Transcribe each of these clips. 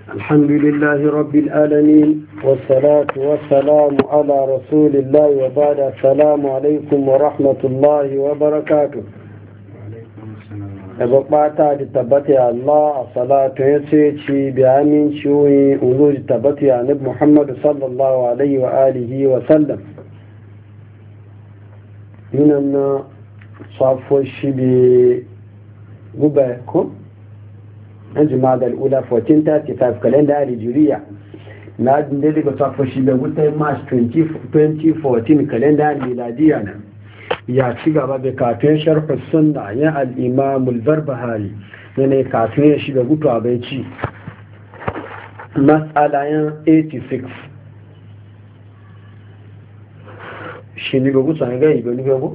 الحمد لله رب العالمين والصلاة والسلام على رسول الله وبعد. السلام عليكم ورحمة الله وبركاته. bukata da tabbata Allah a salatu ya ce ci bi aminci ulu da tabbata ya nabi Muhammad sallallahu alaihi wa alihi wa sallam. Yinan na safo shi bi guba ko an jima da al'ula 1435 kalenda alijiriya na da daga safo shi da wutar March 2014 kalenda miladiya na ya ci gaba da kafin sharh sunna ya al-imam al-barbahari ne kafin ya shiga gutu abinci mas'alayan 86 shi ne gutu an ga ibe ne ko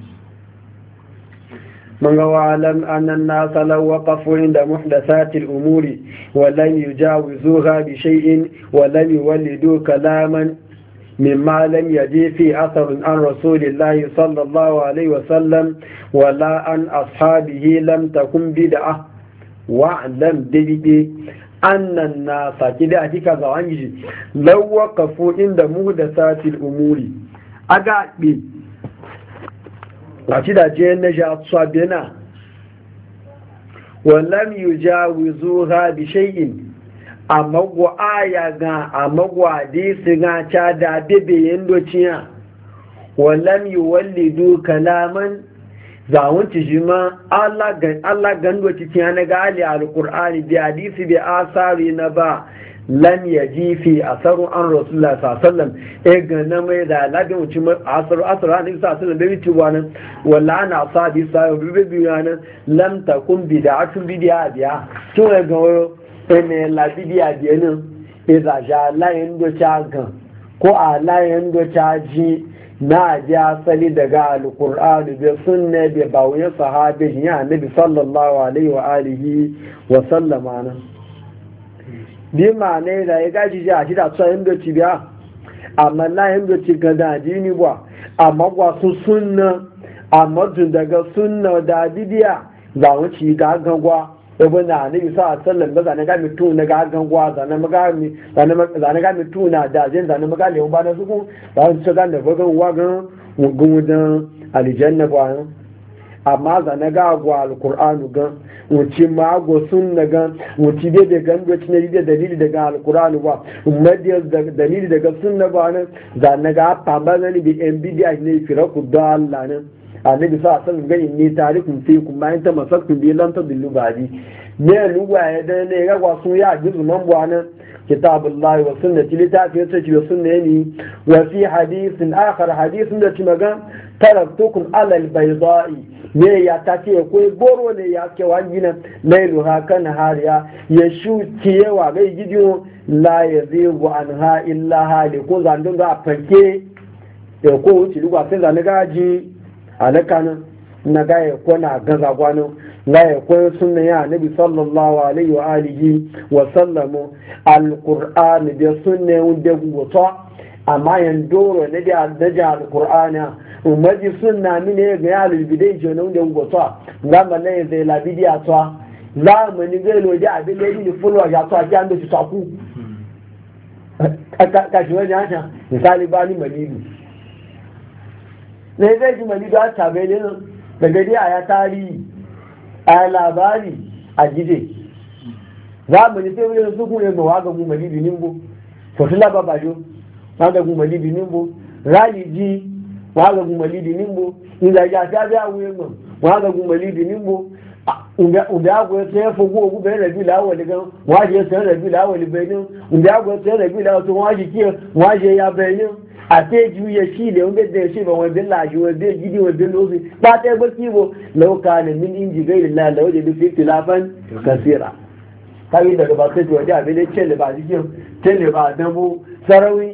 من واعلم أن الناس لو وقفوا عند محدثات الأمور ولم يجاوزوها بشيء ولم يولدوا كلاما مما لم يجي في أثر عن رسول الله صلى الله عليه وسلم ولا عن أصحابه لم تكن بدعة. واعلم دبي أن الناس كده كذا عنجي لو وقفوا عند محدثات الأمور أقعد أتي دا جين نجا صابنا ولم يجاوزوها بشيء amagwa aya ga amagwa hadisi ga ta da bebe yandociya wallam yuwallidu kalaman za wanci jima Allah gandoci tiya na ga ali alqur'ani bi hadisi bi asari na ba lam yaji fi asaru an rasulullah sallallahu alaihi wasallam e ga na mai da labi wuci asaru an sallallahu alaihi wasallam bai ci wannan walla ana sabi sai bi biyan lam takun bid'atun bid'a biya to ga ene labidi adienin izaja layin docha gan ko a layin docha ji na ji asali daga alkur'ani da sunne da bawuyin sahabi ya annabi sallallahu alaihi wa alihi wa sallama nan bi ma ne da ya gaji ji a shi da tsayin doci biya amma layin doci ga da dini ba amma wasu sunna amma daga sunna da bidiya za mu ci ga gangwa ibn annabi sallallahu alaihi wasallam zane ga mitu na ga gangwa zane ga mitu na da jin zane maga le ba na su ba su ga da bagan wagan gudan aljanna ba amma zane ga gwa alqur'anu ga wuci ma go sunna ga wuci da gando cin da dalili daga alqur'anu ba ummadiyar dalili daga sunna ba nan zane ga pamba ne bi nbidia ne firaku da Allah ne annabi sa sallam gani ne tarikun fi kun bayan ta masakun bi lan tadillu badi ne luwa ya da ne ga wasu ya gizu man buwana kitabullahi wa sunnati litafi ta ci sunna ne wa fi hadithin akhar hadithin da ci magan taraktukum ala albayda'i ne ya tace ko goro ne ya ke wajina lailu hakan hariya ya shuti yawa ga gidiyo la yazigu anha illa hali ko zandun ga fanke ko wuce lugwa sai zan gaji alakanin na gaya kwana gaza gwano gaya kwan sunna ya nabi sallallahu alaihi wa alihi wa sallamu alqur'ani da sunna wanda goto amma yan doro ne da daja alqur'ani umaji sunna mine ga ya bidai jona wanda goto ngamba ne zai la bidiya to zamani ga lo da abin da ni fulwa ya to a jan da su taku ka shi wani haka misali bani malibu ne zai ji mali da ta bai ne daga dai a ya tarihi a labari a gide za mu ne sai wani su kuma yamma waga mu mali binin bu fotula ba bajo waga mu mali binin bu rali ji waga mu mali binin bu inda ya ta da wuyen mu waga mu mali binin bu unda go sai fogo go bai rabi lawo daga waje sai rabi lawo bayin unda go sai rabi lawo to waje ki waje ya bayin ate juye shi da wanda da shi ba wanda laji wanda gidi wanda lozi ba ta ba kibo lauka ne min inji gairi la da waje bi tilafan kasira kai daga ba sai waje abin da ce ba jikin tele ba dan mu sarawi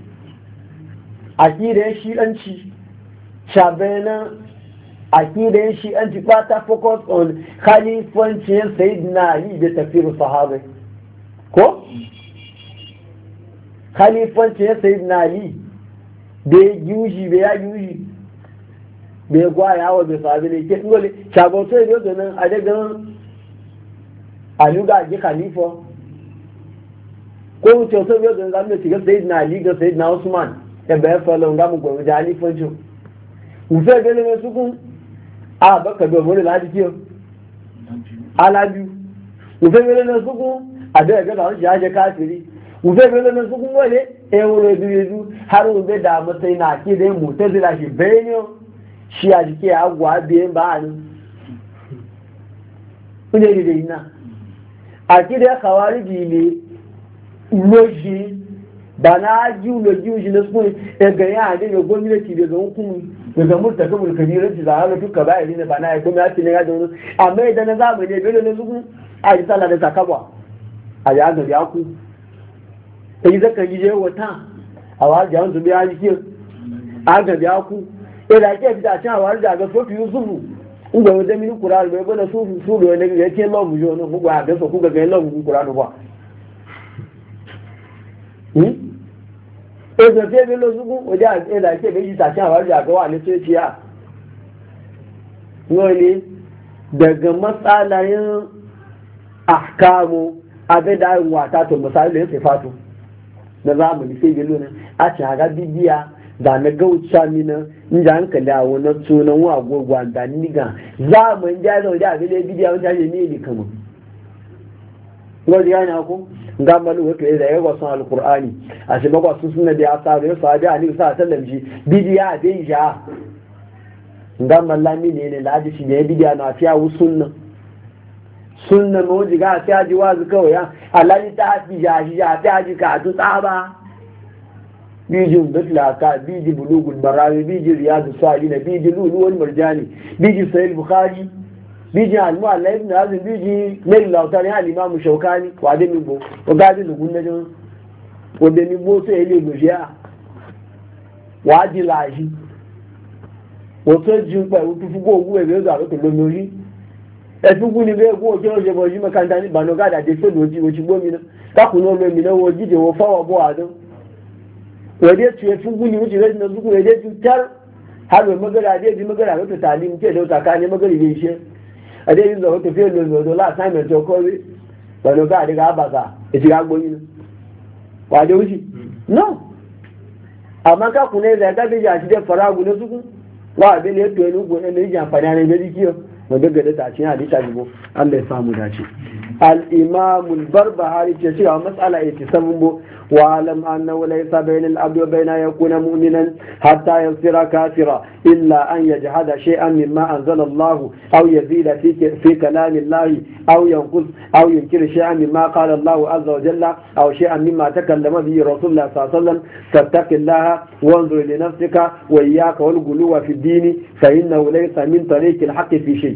akidan shi anci shabena akidan shi anci ba ta focus on khalifancin sayyidina ali da tafsir sahabi ko khalifancin sayyidina ali bai yuji bai ya yuji bai gwaya wa bai sabi ne ke ngole shagon sai yau nan a daga aluga ji khalifa ko mu ce so biyo ga zamu ci ga sayyidina ali ga sayyidina usman e ba fa lo ngamu go ja ali fonjo u fe gele me sukun a ba ka do mo la di kiyo alabi u fe gele me sukun a da ga da ja je kafiri u fe gele me sukun wale e woro du har u be da mutai na ki dai mutazila shi benyo shi a jike agwa biyan ba ni kuje ni dai na a ki da khawariji ne loji ba na ji loji shi na su e ga ya da gwamnati daga hukumi daga murtakabul kabirati da halatu kaba'iri ne ba na gwamnati ne ga da wani amma idan na zamani ne bele ne su a yi sallah da zakaba a ya ga ya ku sai zaka yi je wata a wa jawon su biya ji a ga ya ku ila ke fita cin awar da ga sofi yusufu inda wajen mini kuranu bai gwada su da wani ya ce lamu jo ne mugu a gasa ku ga gani lamu kuranu ba e zo te belo zugu wajen a ila ke bai ta cin awar da ga wani sai ciya wani daga matsalayin ahkamu abin da yin wata to misali da ya sifatu na zamani sai belo ne a cin haga bibiya da na gauca mina in ji hankali a wani tunan wa gwagwa da niga za mu yi jaza wajen abin da ya bidiya wani jaje ne ne kama wajen yana ku ga malu wato ya zai wasu alkur'ani a shi bakwa sun suna da ya sa da ya sa da ni sa sallam shi bidiya a bai ja ga mallami ne laji shi ne bidiya na fiya wu sunna ma wajen ga fiya ji wazu kawai ya alali ta fi ja shi ja fiya ji ka tu tsaba biji mutlaka biji bulugul barawi biji riyadu salina biji lulu wal marjani biji sahih bukhari biji al-mu'alla ibn azim biji nail lautani al-imam shaukani wa de mi bo o ga de lugun najo o de mi bo se ile loja wa di laji o to ji pe o tu fugo ogu e be ga lo to lo mi e fugu ni be go je o je bo ji makanta ni banoga da de so do ji o ji gbo mi na ka ku no lo mi na wo ji de wo fa wo bo adon wadda ce fi guni wuce zai na zuku wadda cutar har mai magana da yaji magana wata talim ke da wata kane magana bai shi a dai yin zama tafiya da zozo la assignment to kore wani ga daga abasa ya shiga agboni na wadda wuce no amma ka kuna da ga da yaji da faragu na zuku wa abin da ya tuwa nuku ne yi amfani ne da jikiyo wanda ga da tashin hadisa jibo Allah ya samu dace al-imam al-barbahari ce cewa matsala 87 واعلم أنه ليس بين العبد وبين أن يكون مؤمنا حتى يصير كافرا إلا أن يجحد شيئا مما أنزل الله أو يزيد في كلام الله أو ينقص أو ينكر شيئا مما قال الله عز وجل أو شيئا مما تكلم به رسول الله صلى الله عليه وسلم فاتق الله وانظر لنفسك وإياك والغلو في الدين فإنه ليس من طريق الحق في شيء.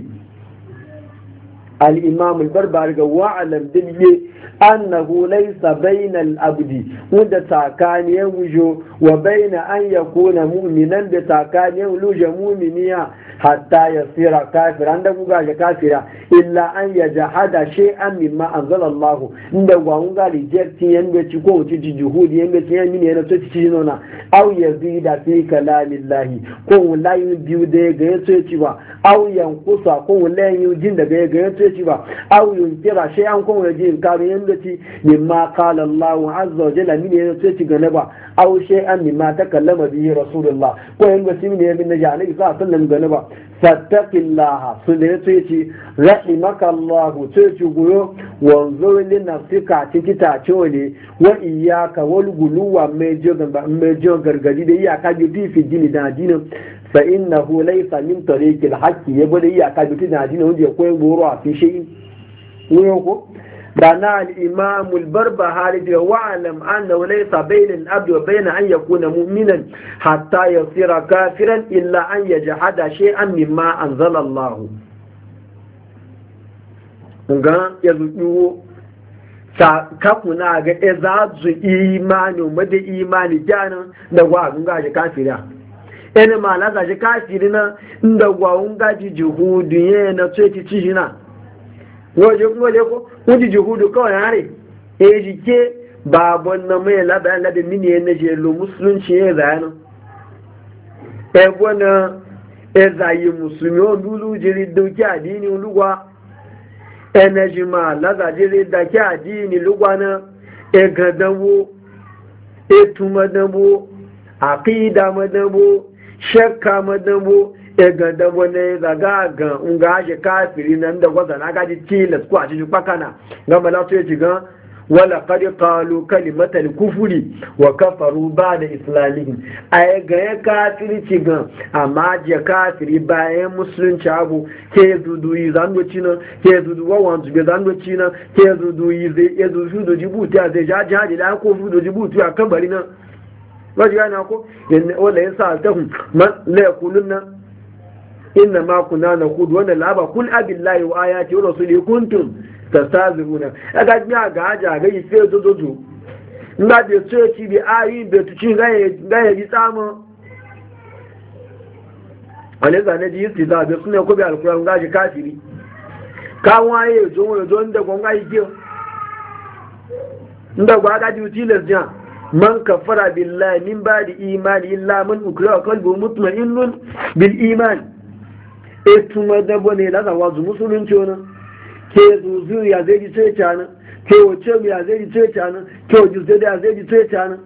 الإمام البربري واعلم دليل أنه ليس بين الأبد وتتاكان يوجو وبين أن يكون مؤمنا بتاكان يولوج مؤمنيا حتى يصير كافرا عندك قال كافرا إلا أن يجحد شيئا مما أنزل الله عندك قال رجعت ينبتي كو تجهود ينبتي من ينبتي أو يزيد في كلام الله كو لا يبيو دي أو ينقص كو لا يجين دي أو ينكر شيئا كو يجين كارين التي مما قال الله عز وجل من ينتهي غنبا أو شيئا مما تكلم به رسول الله وإن بسمين من نجاني صلى الله عليه وسلم غنبا فاتق الله سنتي رحمك الله تيجو وانظر لنفسك تكتا تولي وإياك والغلو ميجو غرغدي دي ياكا جدي في الدين دا دين فإنه ليس من طريق الحق يبدي ياكا جدي دا دين وندي كوي غورو في شيء ويوكو دانا الإمام البربهاري واعلم أنه ليس بين الأبد وبين أن يكون مؤمنا حتى يصير كافرا إلا أن يجحد شيئا مما أنزل الله. nga yazuɗuwo kakuna ga ezazu imani mada imani janin da gwagun gaji kafira ene ma la gaji kafiri na da gwagun gaji jihudu ye na tsoci cijina ngoje ko wuji jihudu kawai hare e jike babon na mai labayan labe mini na je lo musulunci ya zayana e bona e zayi musulmi o lulu jiri dauki adini lugwa energy ma lazajiri da ke adini lugwana egadabo etu madabo aqida madabo shakka madabo egadabo ne daga ga unga je kafiri nan da gwaza na gaji tilas ko a cikin pakana ga malatu ya jiga wala qad qalu kalimatal kufri wa kafaru ba'da islamihim ay ga kafiri ciga amma je kafiri bayan musulunci abu ke dudu yi zango cina ke dudu wawan zube zango cina ke dudu yi zai dudu da jibuti a zai jaji da ko fudo jibuti a kabari nan wajen yana ko wala yasa ta man la yakulunna inna ma kunna naqudu wa nalaba kul abillahi wa ayati wa rasulihi kuntum tastaziruna aga nya ga aja ga yi fe zozo nga de tsoci bi ayi be tuci ga yi tsamo ale ga ne ji da be sunne ko bi alquran ga ji kafiri ka waye zo nda ko ga yi ke nda ga ga ji utilas jan man kafara billahi min ba'di imani illa man ukriha qalbuhu mutma'innun bil iman etuma da bone la zawazu musulunci wannan ke zuzu ya zai ji sai cana ke wace mu ya zai ji sai cana ke wajen zai da zai ji sai cana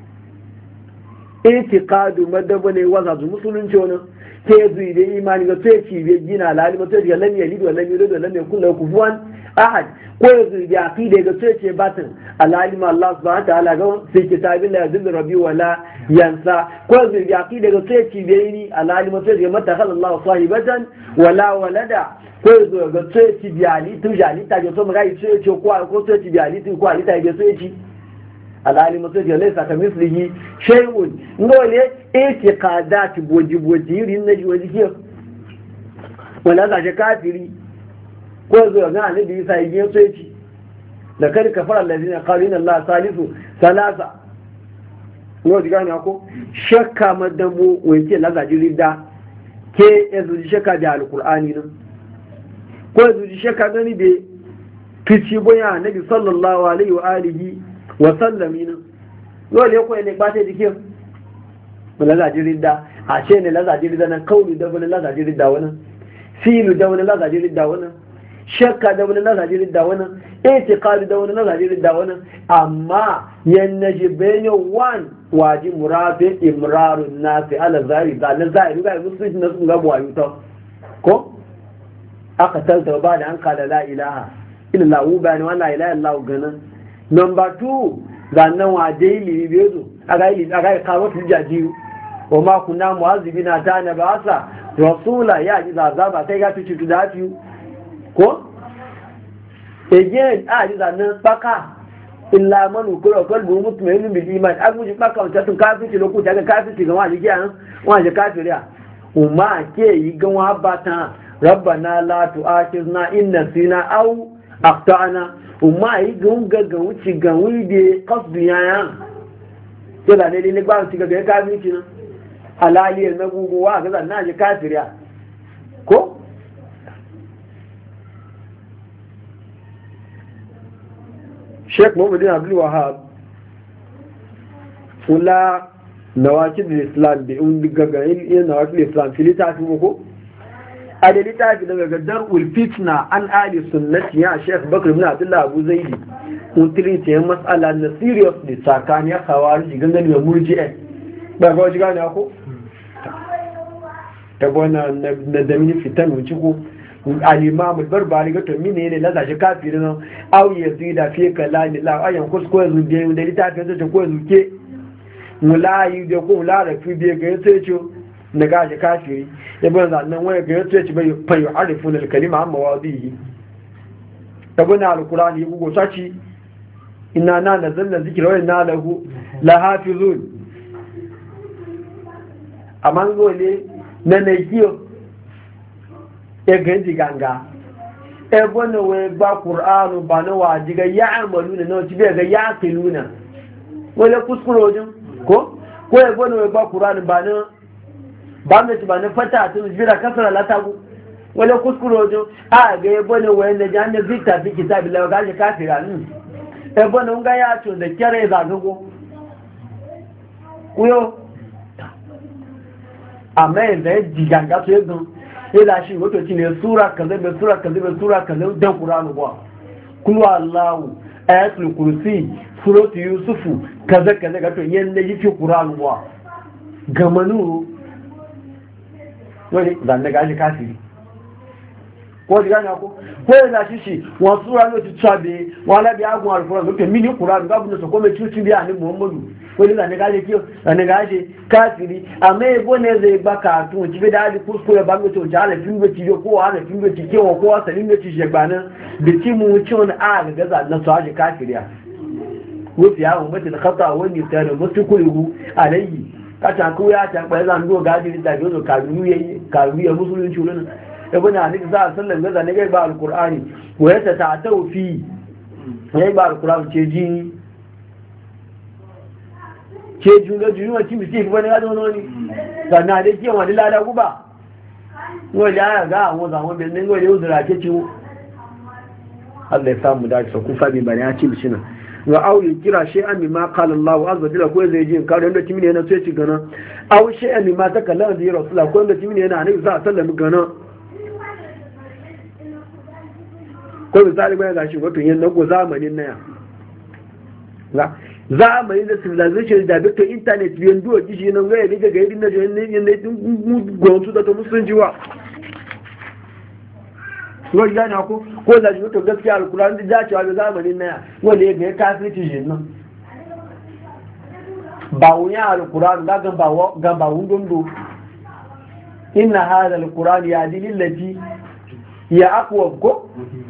itiqadu madaba ne waza zu musulunci wannan ke zuyi da imani ga sai ci bai gina lalima sai ga lam yalid wa lam yulad wa lam yakul lahu kufuwan ahad ko zuyi da aqida ga sai ce batin alalima Allah subhanahu wa ta'ala ga sai kitabin la yadullu rabbi wa la yansa ko zuyi da aqida ga sai ci bai ni alalima sai ga mata Allah sahibatan wala walada ko zo ga sai ci biyali tu jali ta jo so magai sai ce ko sai ci biyali tu ko ali ta ga sai ci alali musu je laysa ka mislihi shay'un ngole itiqadat boji rin na jiwa jiya wala za kafiri ko zo ga annabi sai ya sai ci da kar kafara allazina qalu inna allaha salisu salasa ko diga ne ko shakka madabu wai ce lazaji ridda ke yanzu shakka da alqur'ani nan ko yanzu shakka gani be kici boya annabi sallallahu alaihi wa alihi wa sallamina dole ko ne ba ta dike lazaji ridda a ce ne lazaji ridda nan kauli da wani lazaji ridda wannan filu da wani lazaji ridda wannan shakka da wani lazaji ridda wannan itiqadi da wani lazaji ridda wannan amma yannaji bayan wan waji murafi imrarun nasi ala zahiri da na zahiri ga musulunci na sun gabu ayuta ko aka talta ba da an kada la ilaha illa hu bayani wa la ilaha illa hu ganan number 2 zannan wa daily bezo aga kawo tujaji wa ma kunna mu'azzibina ta na ba'asa rasula ya ji zaba sai ga tuci tudafi ko again a ji zannan baka illa man ukura qalbu mutmainun bil iman aguji baka wata tun kafiti lokuta ga kafiti ga wani giyan wani kafiriya umma ke yi ga wa bata rabbana la tu'akhizna in nasina aw akhtana umma yi gunga ga wuci ga wide qasdu yaya to da ne ne ba ci ga kafiti na halali na guguwa ga zanna ji kafiriya ko Sheikh Muhammad Abdul Wahhab kula nawakid al-Islam bi un gaga in nawakid al-Islam filita fi ko adalita fi daga darul fitna an ali sunnati ya Sheikh Bakr ibn Abdullah Abu Zaidi kun tilite mas'ala na serious di sakani ya khawarij gangan da murji'a ba ga jiga ne ko ta bona na da mini fitan wuci ko al-imam al-barbari ga to mine ne laza shi kafiri no aw yazida fi kalami la ayan kusko yanzu da litafin ta ko yanzu ke mulayi da ko lara fi bi ga yace ce na ga shi kafiri ibn zannan waya ga yace ce bai fa yu'arifuna al-kalima amma wadihi tabuna al-qur'ani bugo saci inna na nazalna zikra wa inna lahu lahafizun amangole na nekiyo ganji ganga ebona we ba qur'anu ba na wajiga ya amalu na no tibe ga ya kiluna wala kuskuro jin ko ebona we ba qur'anu ba na ba na fata tun jira kasara latagu wala kuskuro jin a ga ebona we na janna zikta fi kitabillah ga ga kafira ebona nga ya to da kare za gago kuyo amma da jiganga to yadon ila shi wato ci ne sura kaza be sura kaza be sura kaza dan qur'ani ba kullu allah ayatul kursi suratu yusufu kaza kaza ga to yanda yake qur'an wa gamanu wani dan daga shi kafiri ko diga na ko da shi wa sura no tsabe wala bi agun alquran to mini qur'an ga bunu so ko me tuti bi ani muhammadu ko ni dan daga kiyo dan daga shi kafiri amma e bone zai baka to ji da ali kuskure ba to jale fin be ci ko ala fin be ci ko ko asalin be ci shebana bi ci mu ci on a ga za na so aje kafiriya wufi ya ummati al-khata wa nisyan mutukulu alayhi kacha ko ya ta ba zan do gadi da go ka ruye musulunci wurin ibn ali za sallan ga zane ga ba al-qur'ani wa ya ta tawfi ya ba al-qur'ani ce junga junuwa ci mi ce bane ga dono ni sannan dai ke wani lada guba no ya ga mu zaman bin ngo ne uzura ce ci Allah ya samu da ku fa bi bane ya ci bishina wa auli kira shay'an mimma qala Allah azza jalla ko zai ji kare da kimi ne na sai ci gana aw shay'an mimma takallama da rasulullah ko da kimi ne na annabi sallallahu alaihi wasallam gana ko misali bai gashi wato yan nago zamanin naya zamanin da civilization da bito internet biyan duwa gishi nan ga yadda ga yadda na ne gonsu da to musulunci wa ko ya na ko da to gaskiya alquran da dacewa da zamanin naya wanda ya ga kafirci shi nan ba wuya alquran da ga ba wundondo inna hadha alquran yahdi lillati ya aqwa ko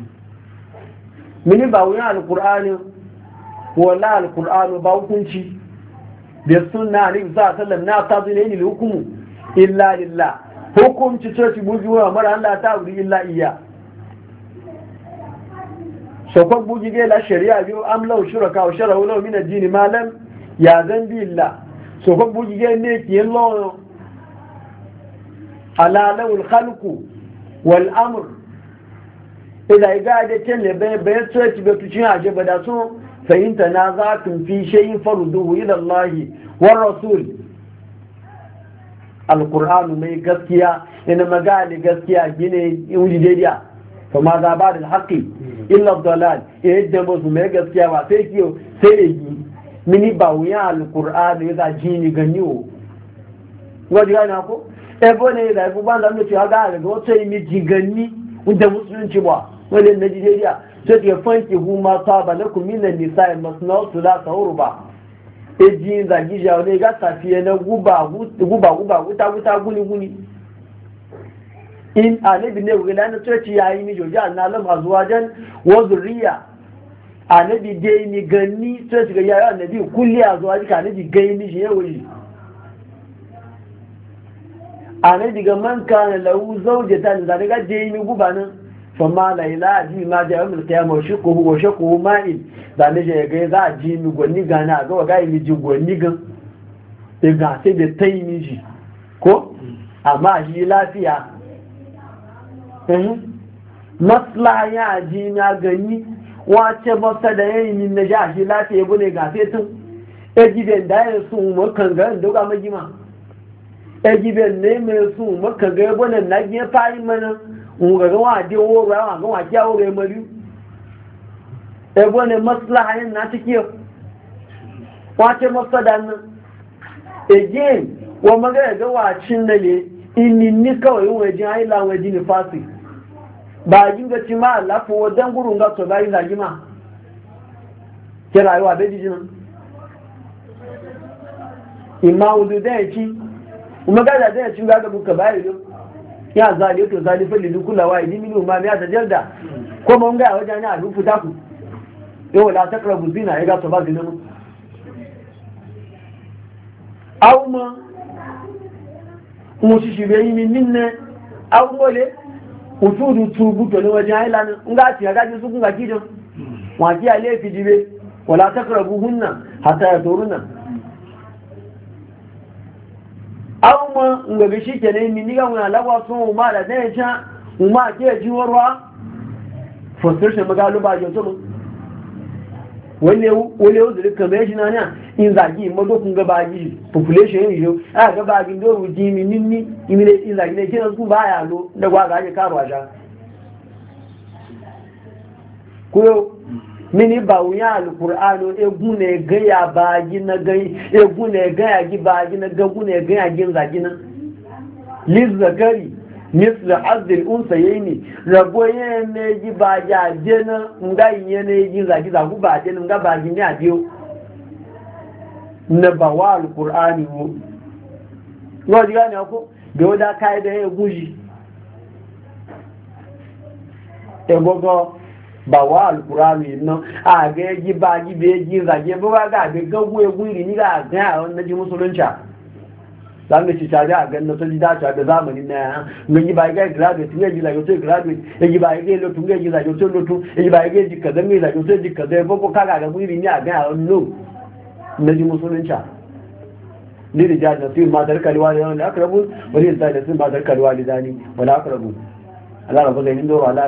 mini ba wuya alqur'ani wala alqur'anu ba hukunci da sunna ne za sallam na ta zine ni hukumu illa lillah hukunci ce ci buji wa mara Allah ta wuri illa iya so ko buji ga la shari'a biyu am law shuraka wa sharahu law min ad-din ma lam ya zan bi illa so ko buji ga ne ki Allah ala lawul khalqu wal amr ila ga da kelle bai sai ci bai tuci aje ba da so fahimta na za tun fi shayin faruduhu ila Allah war rasul alquran mai gaskiya ina magali gaskiya gine wuri daidai to ma za ba da haqqi illa dalal yadda ba su mai gaskiya ba sai kiyo sai yi mini ba wuya alquran ya za jini ganiwo wadi ana ko ebo ne da ku ban da mu ci ga ga wato yi mi jigani wanda musulunci ba wani Najeriya sai ya fanki huma saba na kuminan nisa'i masnau sulasa urba eji zagi jawo ne ga safiye na guba wuta guni in anabi ne wula na coci yayi mi joji annalam azwajan wa zurriya anabi dai ni ganni coci ga yayi annabi kulli azwaji ka anabi gai mi je yayi anabi ga man kana lahu zawjatan da daga dai mi guba nan fama la ila ji ma da yawon kiyama shukuhu wa shukuhu ma'il da ne je ga za a ji mi gwani gana ga ga mi ji gwani gan ga sai da tai mi ji ko amma shi lafiya maslaha ya ji na gani wace masa da yayi min na ja shi lafiya bune ga sai tun giben da ya su makan ga da ga magima giben ne mai su makan ga bune na ge fayi mana nga wa de wo ra wa ga kya wo re mari e bone maslaha yin na tikiyo wace masadan again wa maga ga wa cin nale inni ni kawai waje ai la waje ni fasi ba ginga ci ma lafu wadan gurun ga to bai zagi ma ke rayuwa da jijin imma wudu da ci kuma ga da ci ga buka bai ya zali to zali fa lilu kula wa ni minu ma ya tajalda ko mun ga wajen ne a rufu ta ku yau la taqrabu zina ya ga to ba zina mu awma mu shi be yi minne awmole utudu tubu to ne wajen ai lan nga ti ga ji su kun ga gidan wa ji ale fi dibe wala taqrabu hunna hatta yaturuna awon ngabe shi ke ne mini ga muna lagwa sun ma da ne cha umma ke jiwarwa frustration magalu ba jo to wale uzuri kamar shi na ne in zagi mado kun ga baji population yin yo a ga baji do ruji mi minni imile in zagi ne kina su ba ya lo da gwa ga ke karo aja ko mini ba wuya alkur'ano egu ne gaya bagi na gai egu ne gaya gi bagi na gagu ne gaya gin zagi na liz zakari misl azil unsayni ragoye ne gi bagi aje na nga yin ne gi zagi zagu ba aje nga bagi ne abiyo na ba wa alkur'ani wo wo diga ne ko be oda kai da egu ji ebogo ba wa alkurani nan a ga yi ba yi be yi zage ba ga be gagu egu iri ni ga ga na ji musulunci zan ga ci tare a ganin to da ta da zamanin na ne yi ba ga graduate ne ji la yoto graduate yi ba ga lo tun ga ji la yoto lo tun yi ba ga ji kaza me la yoto ji kaza ba ko kaga ga iri ni a ga no na ji musulunci ni da jaji sai ma dar kalwa da wala akrabu wani da sai ma dar kalwa da dani wala akrabu Allah rabu zai ndo wala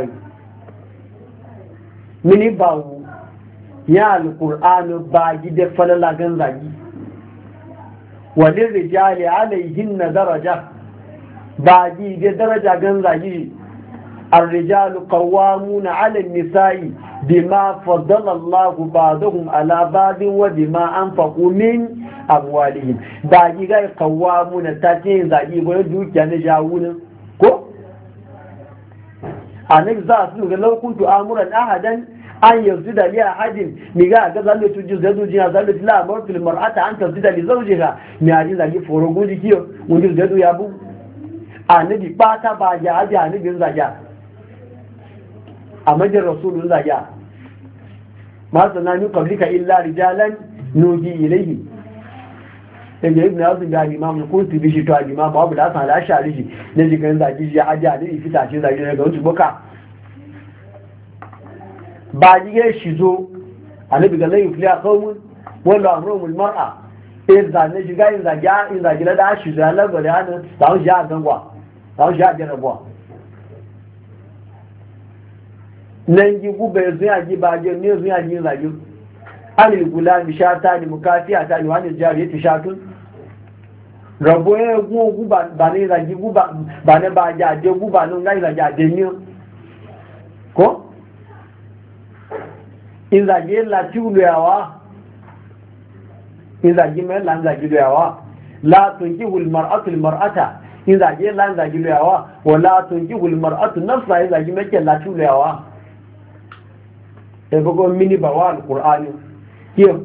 mini bawu ya alƙur'anu ba gida falala gan zagi wani rijali alaihin na daraja ba gida daraja gan zagi الرجال قوامون على النساء بما فضل الله بعضهم على بعض وبما أنفقوا من أموالهم باقي غير قوامون تاتين زاقي ويدوك يعني جاوون كو أنك زاسلوك لو كنت آمرا أحدا أن يسجد لأحد ميغا غزالة تجزد جنا زالة لا أمرت المرأة أن تسجد لزوجها ميعجين زاقي فورغو دي كيو ونجزد يابو أنك باتا باجا أجا أنك زاجا أمجر رسول زاجا ما سنعني قبلك إلا رجالا نوجي إليه inda ibn azim da imam al-qurtubi bishi to imam abu da san al-ashari shi ne jigan zaki ji aja da fita shi zaki daga wuce boka ba jige shi zo annabi ga lai fiya qaumun wala amrumul mar'a idza ne jiga in zaki da shi da Allah bare an da shi a gangwa da shi a jarabwa nan gi gube zuya gi ba je ne zuya gi zaki alil gulami shata ni mukafiya ta ni wani jariyati shatun rabo ya gun ba ne zagi ba ne ba jaje ba nun gai zagi ade ni ko in zagi la tiulu yawa in zagi mai lan zagi yawa la tunkihu al mar'atu al mar'ata in zagi lan zagi yawa wala tunkihu al mar'atu nafsa in zagi mai la tiulu yawa e bugo mini ba wa al qur'ani kiyo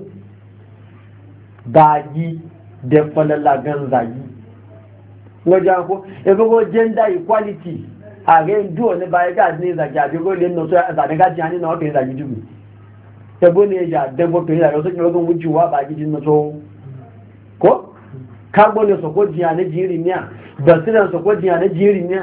gaji da falala gan zagi wajen ko ebe ko gender equality a ga yin duwa ne baya ga ne zagi a bigo le no so a zane gaji hani na wata zagi dubu ebe ne ya dabo to ya so kiro gun wucewa ba gidi na so ko kagbo ne so ko jiya ne jiri niya basiran so ko jiya ne jiri niya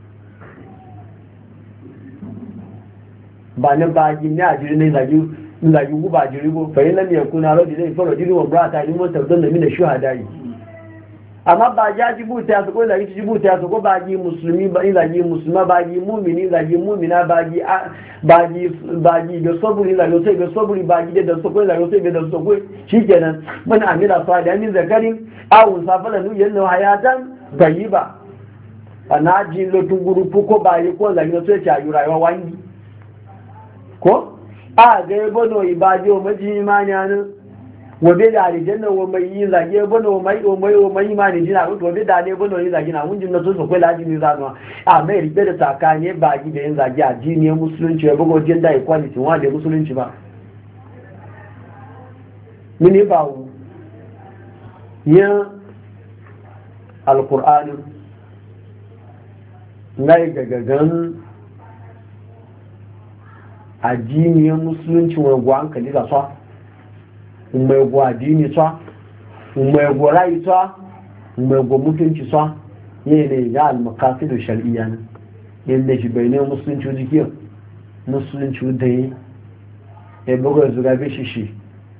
ba ne ba gidi ne a jiri ne zagi zagi guba jirigo fa yin lam yakuna rajulun fa rajulun wa imra'atan liman tawdanna min ash-shuhada'i amma ba ja jibuta su ko zagi jibuta su ko ba ji musulmi ba in zagi musulma ba ji mu'mini zagi mu'mina ba ji da saburi zagi sai da saburi ba ji da saburi zagi sai da saburi shikenan man amila salihan min zakarin aw safala nu yanna hayatan tayyiba ana ji lotun gurupu ko ba yi ko zagi sai ta yi rayuwa wani ko a ga yabo ibaji o maji imani anu wabe da aljanna wa mai yin zage yabo mai imani jina ko wabe da ne bono yin zage na mun jinna so ko laji ni zanwa a mai ribe da takane ba gi da yin zage a jini musulunci ya bugo gender equality wa da musulunci ba mini ba wu ya alqur'ani ngai gagagan addiniyar musulunci wagwa hankali da sa umegwa addini sa umegwa rai sa umegwa mutunci sa ne ga al-maqasid shar'iyya ne yanda shi bai ne musulunci jikiyar musulunci da yi e bugo zuga be shi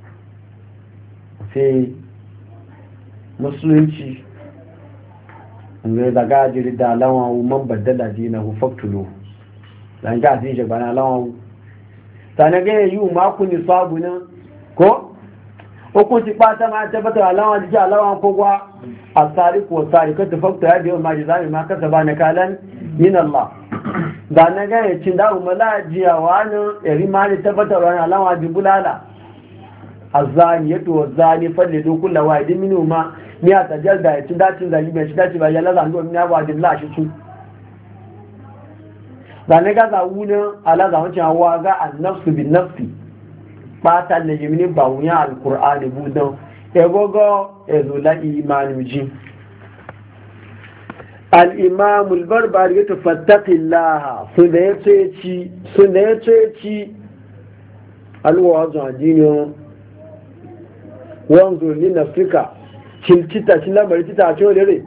sai musulunci ne daga jiri da lawan man baddala dinahu faqtulu dan ga din je bana lawan tanaga yi maku ni sabu nan ko hukunci fata ma tabbata alawa jiki alawa ko gwa asari ko sari ka tafakta ya biyo ma jizami ma kasa ba na kalan min Allah da na gane cin da umala jiya wani yari ma ne tabbatar wani alama ji bulala azani yato wazani falle do kullu wa idin minu ma ni a tajal da cin da cin zali mai shi ba ya laza ndo mi abu adin la shi su da na ga za wuna ala za wancan hawa ga annafsu bin nafsi ba ta ne yimini ba wuya alqur'ani budan egogo ezula imani ji al-imam al-barbari ya tafattaqi Allah sun da ya ci alwazo adini wanzu ni nafika cilcita ci lamari cita a cewa dare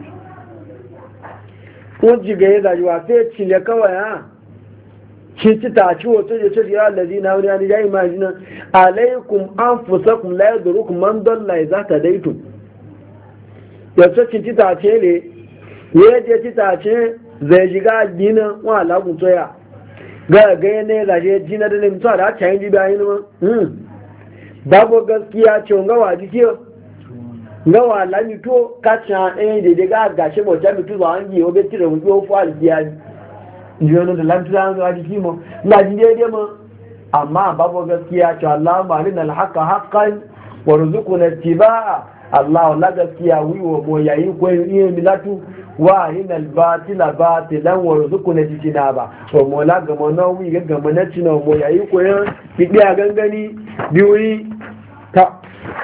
kun jiga ya zaji wa sai cile kawai ha cilcita a ciwo to ce ya allazi na wani yani ya imajina alaikum anfusakum la yadurukum man dalla idza tadaitum ya ce cilcita ce ne ya je cita ce zai jiga gina wa lagun toya ga ga ne zaje jina da ne mutuwa da ta yi jibi ayi ne babu gaskiya ce ga wa jikiyo ga wa lami to kacha da daga gashe mota mutu ba an yi obe tire mu ko fa alkiya jiyo da lamtu an ga jiki mu la ji dai mu amma babu gaskiya ce Allah ma lin alhaqa haqqan warzuquna ittiba'a Allah la gaskiya wiwo mo yayi ko yi milatu wa lin albatila batilan warzuquna ittinaba to mo la ga mo na wi ga mo na cina mo yayi ko yan bidiya gangani biwi ta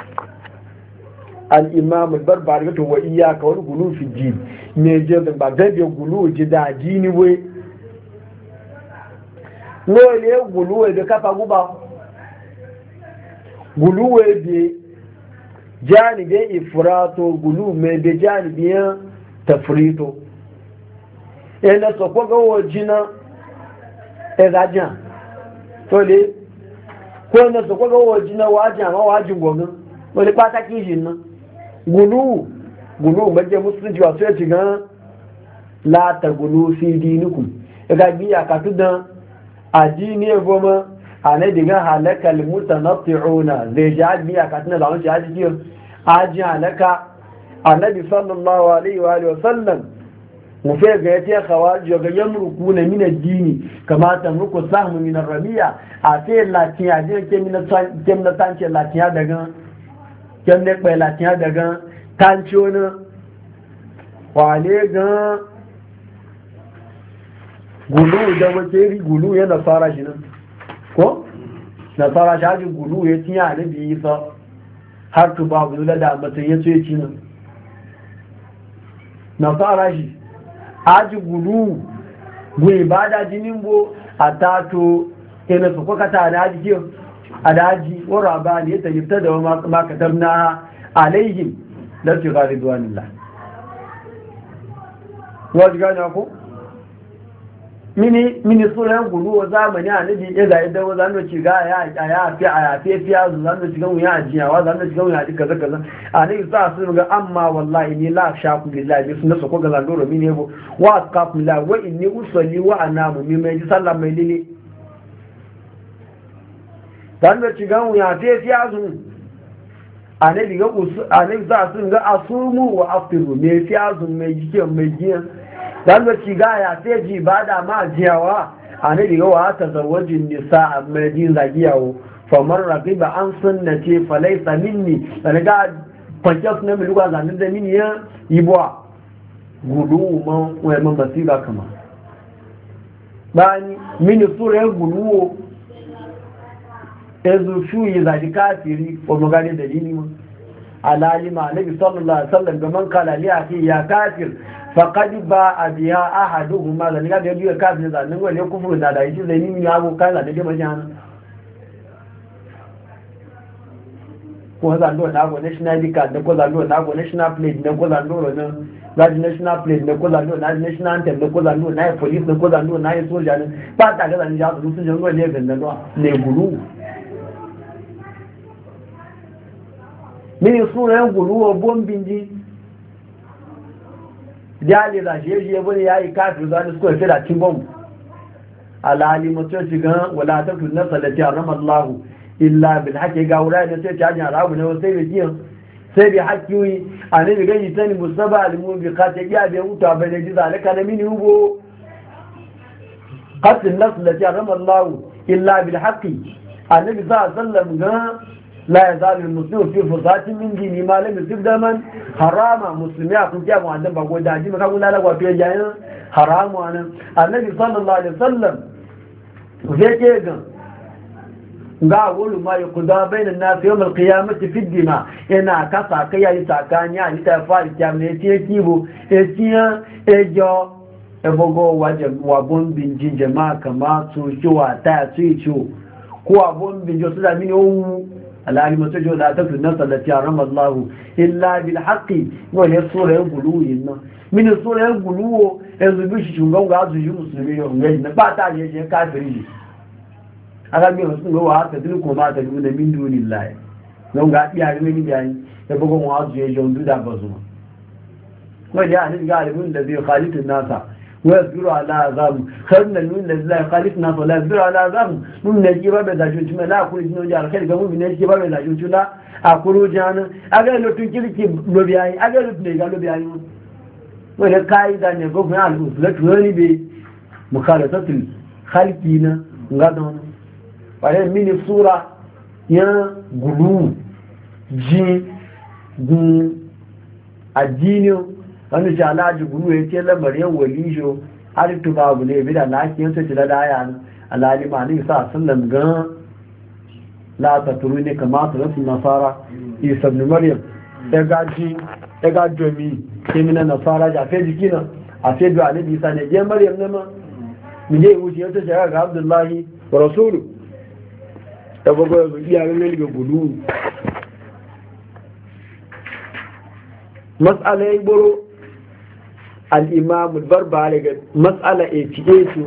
al-imam al-barbari wato wa iyaka wani gulu fi jin ne je da ba gabe gulu ji da jini we no le gulu we da kafa guba gulu we bi janibe ifrato gulu me be janibe tafrito ena so ko go jina e gajan to le ko na so ko go jina wajan ma wajin gogun wani pataki jin nan gulu maje musulunci wasu ya cigan lata gulu fi dinukum ga biya ka tudan addini ya goma a na diga halakal mutanatti'una zai ji biya ka tudan zaun shi aji halaka annabi sallallahu alaihi wa sallam mu fe ga yace khawarij ga yamruku na min addini kama tamruku sahmu min arabiya a fe latiya je ke min tanke latiya daga kyanne bai latiya daga tancio na wale gan gulu da wace ri gulu ya nasara shi nan ko nasara shi hajji gulu ya tiya da biyi sa har tu ba gulu da matsayin ya ce ci nan nasara shi hajji gulu gwai ba da jinin bo a tato ina su kwakata da hajji kiyo a daji wara ba ne ta yifta da makatar na alaihim da su gari duwanillah wajen gani ko mini sunan gudu wa zamani a nabi ya zai dawo zanen ci ga a yafe fiya su zanen ci ganwu ya ajiyawa zanen ci ganwu ya ji kaza kaza a nabi sa su ga amma wallahi ni la shaku billahi su na sako ga zandoro mini yabo wa askafu la wa inni usalli wa anamu mi mai ji sallah mai lili zanen ci ganwu ya fiya su a nabi sa su ga asumu wa afiru mai fiya su mai jikin mai jiyan dan da ci gaya sai ji ba da ma jiyawa a ne daga wa ta zawajin nisa a madin zagiyawo famar raqiba an sunnati fa laysa minni daga kwanciyar sunan miluwa zanin da mini ya ibwa gudu man wayan basira kama bani mini sura gudu ezu shuyi zadi kafiri ko magana dalili mu alalima nabi sallallahu alaihi wasallam ga man kala li akhi ya kafir faƙad ba a biya ahaduhu ma zane ga biyu kafin zanen wale kufuru da da yake zai nimi abu kan zane gaba jana ko zando na go national id card da ko zando na go national plate da ko zando na gaji national plate da ko zando na national anthem da ko zando na police da ko zando na soja ne ba ta ga zane ja su sun jango ne ga nan ne gulu mini sunan gulu o bombin ji jali da shi ya bane yayi kafir da su ko fira cin bom alali mutum ci gan wala ta tun salati Allah illa bil haqqi ga wura da sai ta jin rabu ne sai bi kiyan sai bi haqqi annabi ga yi tani musaba al mubiqat ya bi wuta ba da zalika na mini ubo qatl an-nafs allati harrama Allah illa bil haqqi annabi sallallahu alaihi wasallam ga la yazalu al-muslimu fi fusatin min dini ma lam yusib daman harama muslimi a kun kiyamu annan ba go daji maka kun lalawa to yayin haramu anan annabi sallallahu alaihi wasallam zai ke ga wulu ma yuqda bainan nas yawm al-qiyamati fi dima ina kasa kai yayi sakani ani ta fari kyamne tie kibo etia ejo ebogo wa bon binjin jama'a kama su ciwa ta su ciwo ko abun binjo su da mini owu al'alima ta jo da ta fi nasa da tiyaran allahu illa bil haqqi wani sura ya gulu yin nan mini sura ya gulu yanzu bi shi shugaban ga su yi musulmi yau ngai na ba ta je kafiri ne aka bi wasu ga wa ta dil ko ma ta duna min dunillahi don ga iya ne ni bayani ya bugo mu azu ya jondu da bazu wani ya ni ga alimin da zai khalitu nasa ويصبر على عذابه خيرنا من الذي لا يخالفنا ولا يصبر على عذابه من نجيب بذا جوتنا لا أقول إنه جار خير كم من نجيب بذا جوتنا أقول جانا أقول لو تنكلي كي لبيعي أقول لو تنيجا لبيعي ولا قاعدة نقول على الأصل توني بمخالطة الخالقين غادون بعدين من الصورة يا غلو جي دين الدينيو wani shi alhaji guru ya ce lamarin walisho har tuba abu ne bi da lakin yanzu tila da aya alalima ne sa sallam gan la ta turu ne kamata rasu nasara isa ibn maryam ya gajo mi ke mina nasara ja fe jiki na a fe do alibi isa ne je maryam ne ma mi je wuce yanzu shi ga abdullahi wa rasulu ta bago ya iya ne ga gulu mas'ala ya gboro الإمام البربري مسألة إيتيتو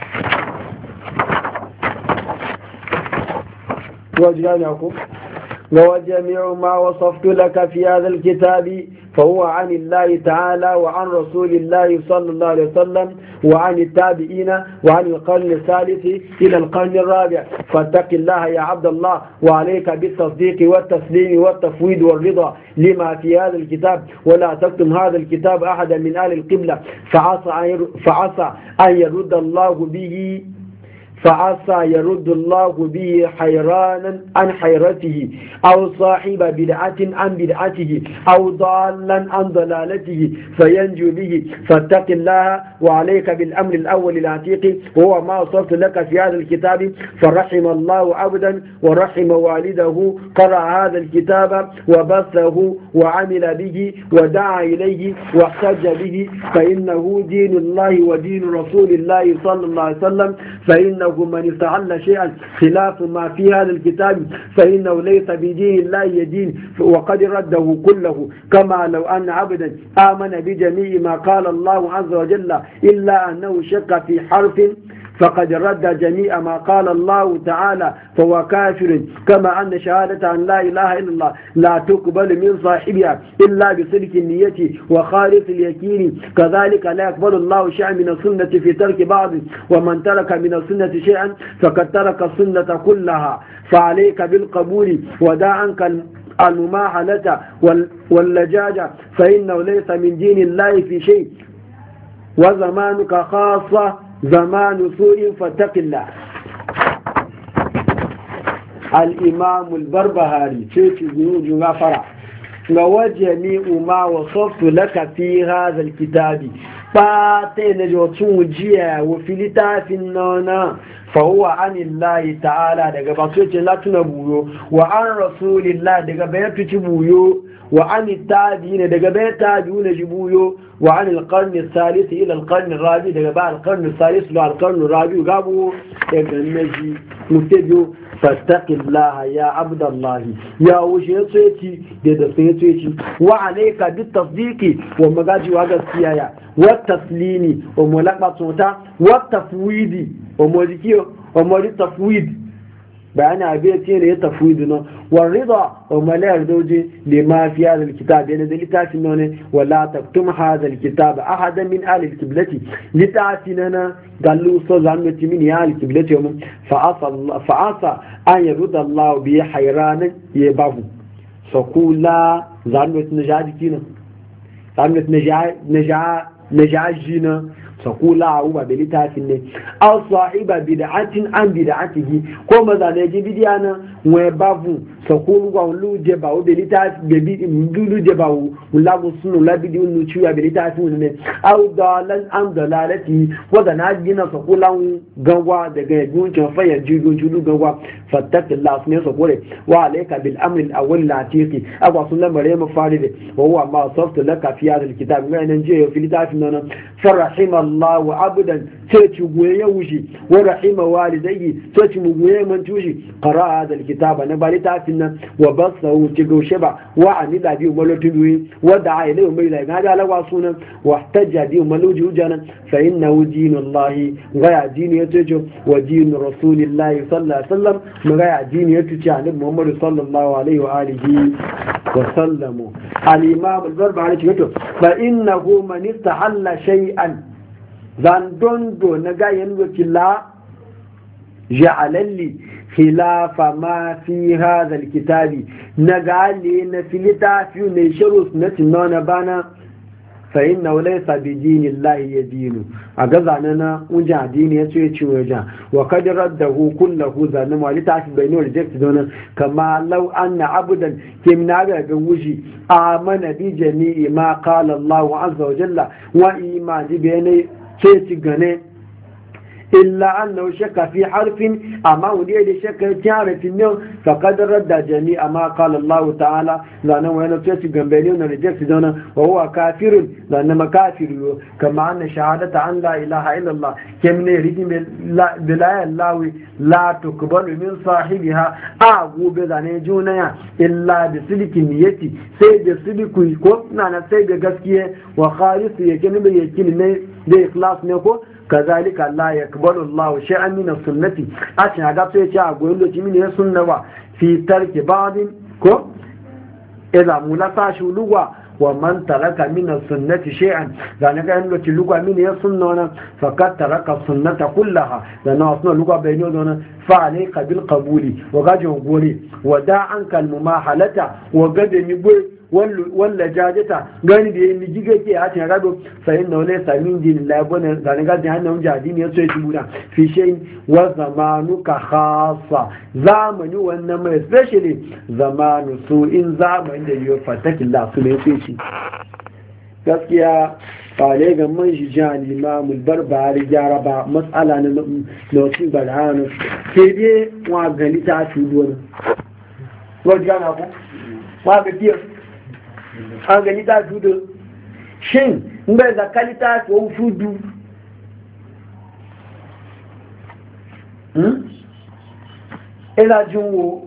وجدانكم وجميع ما وصفت لك في هذا الكتاب فهو عن الله تعالى وعن رسول الله صلى الله عليه وسلم وعن التابعين وعن القرن الثالث إلى القرن الرابع فاتق الله يا عبد الله وعليك بالتصديق والتسليم والتفويض والرضا لما في هذا الكتاب ولا تكتم هذا الكتاب أحدا من أهل القبلة فعسى أن يرد الله به يرد الله به حيرانا عن حيرته أو صاحب بدعة عن بدعته أو ضالا عن ضلالته فينجو به فاتق الله وعليك بالأمر الأول العتيق وهو ما وصفت لك في هذا الكتاب فرحم الله عبدا ورحم والده قرأ هذا الكتاب وبثه وعمل به ودعا إليه واحتج به فإنه دين الله ودين رسول الله صلى الله عليه وسلم فإنه من استعل شيئا خلاف ما في هذا الكتاب فإنه ليس بدين الله يدين وقد رده كله كما لو أن عبدا آمن بجميع ما قال الله عز وجل إلا أنه شك في حرف فقد رد جميع ما قال الله تعالى فهو كافر كما أن شهادة أن لا إله إلا الله لا تقبل من صاحبها إلا بصدق النية وخالص اليقين كذلك لا يقبل الله شيئا من السنة في ترك بعض ومن ترك من السنة شيئا فقد ترك السنة كلها فعليك بالقبول ودع عنك المماحلة واللجاجة فإنه ليس من دين الله في شيء وزمانك خاصة زمان سوء فاتق الله. الإمام البربهاري شيخ زنوج غفرة وجميع ما وصفت لك في هذا الكتاب فاتين جوتون جيا وفي لتاف النونا فهو عن الله تعالى daga basuce latuna buyo wa an rasulillah daga bayatu ci buyo wa an tabi'ina daga bayatu tabi'una ji buyo wa an al-qarn al-thalith ila al-qarn al-rabi daga ba al-qarn al-thalith ila al-qarn al-rabi gabu daga naji mutabiyo fattaqillaha ya abdallahi ya wuce yace da sai yace wa alayka bit tasdiqi wa magaji wa gaskiya ya wa taslimi wa mulaqatota wa tafwidi wa modikiyo wa modi tafwid bayani abe ce ne ya tafwid no wa rida wa malayar doji lima fi hadha alkitab yana da litafin ne wala taktum hadha alkitab ahadan min ahli alqiblati litafinana gallu so zanati min ya alqiblati yawm fa'asa an yarda Allah bi hayran yabahu sakula zanati najadi kina zanati najajina sakula uba bi litafin ne aw sahiba bid'atin an bid'atihi ko maza ne ji bidiya na we bavu sakulu wa lu je ba o bi litaf be bi lu je ba o lagu sunu labidi unu ciwa bi litafin ne aw dalan an dalalati wa da na gina sakulan gangwa daga gunkin fa ya ji gunjulu gangwa fattakillahi ne sakure wa alayka bil amri al awwal latiqi agwa sunan bare mu faride wa huwa ma saftu laka fi hadha al kitab mai nan je fi litafin nan farahimallahu abdan sai ci goye wushi wa rahima walidayhi sai ci mu goye man tushi qara hadha al kitaba na bari tafin nan wa basahu ci goshe ba wa amila bi malotu bi wa da'a ilayhi mai la ga da lawa sunan wa ihtajja bi maluji ujana fa innahu dinullahi ga dini yato wa dinu rasulillahi sallallahu alaihi wasallam ga dini yato ci annabi muhammad sallallahu alaihi wa alihi wa sallamu al-imam al-barbahari yato fa innahu man istahalla shay'an zan dondo na gayen wakila ja'alalli khilafa ma fi hadha alkitabi na gali na filita fi ne shirus na tinona bana fa inna laysa bi dinillahi yadinu aga zanana unja dini yace yace waja wa kad raddahu kullahu zanama walita fi bayno reject dona kama law anna abudan kimna ga wuji amana bi jami'i ma qala Allah azza wa jalla wa imani bayne sai ci gane illa annahu shakka fi harfin amma wanda ya shakka ci harfin ne faqad radda jami'a ma qala Allah ta'ala zanan wayna sai ci gambe ne na reject dona wa huwa kafirun zanan makafiru kama anna shahadata an la ilaha illa Allah kemne ridi bila Allah la tukbalu min sahibiha a gobe zane junaya illa bi sidiki niyyati sai da sidiku ko na sai da gaskiya wa khalis yake ne yake ne da ikhlas ne ko kazalika la yakbalu Allah shay'an min as-sunnati a cin ga sai ce a goyin lokaci min ya sunna ba fi tarki ba'din ko idza mulaka shuluwa wa man taraka min as-sunnati shay'an da ne ga lokaci lugwa min ya sunna wana faqad taraka sunnata kullaha da na sunna lugwa bai ne wana fa alayka bil qabuli wa gajin gore wa da'an kal mumahalata wa gadani bai walla jajata gani da yin giga ke a cikin gado sayin da wani samin jini labonin zanen gajin hannun jadi ne ya so ya shi buda fi shayin wa zamanu ka khasa zamani wannan mai especially zamanu su in zamani da yiwu fatakin da su mai shi gaskiya fare ga man shi jan limamul barbari gyara ba matsala na wasu barhanu sai dai wa gani ta tudu wani wajen gana ku wa ga biyar an gani ta tudu shin bai zakali ta ko fudu ila jinwo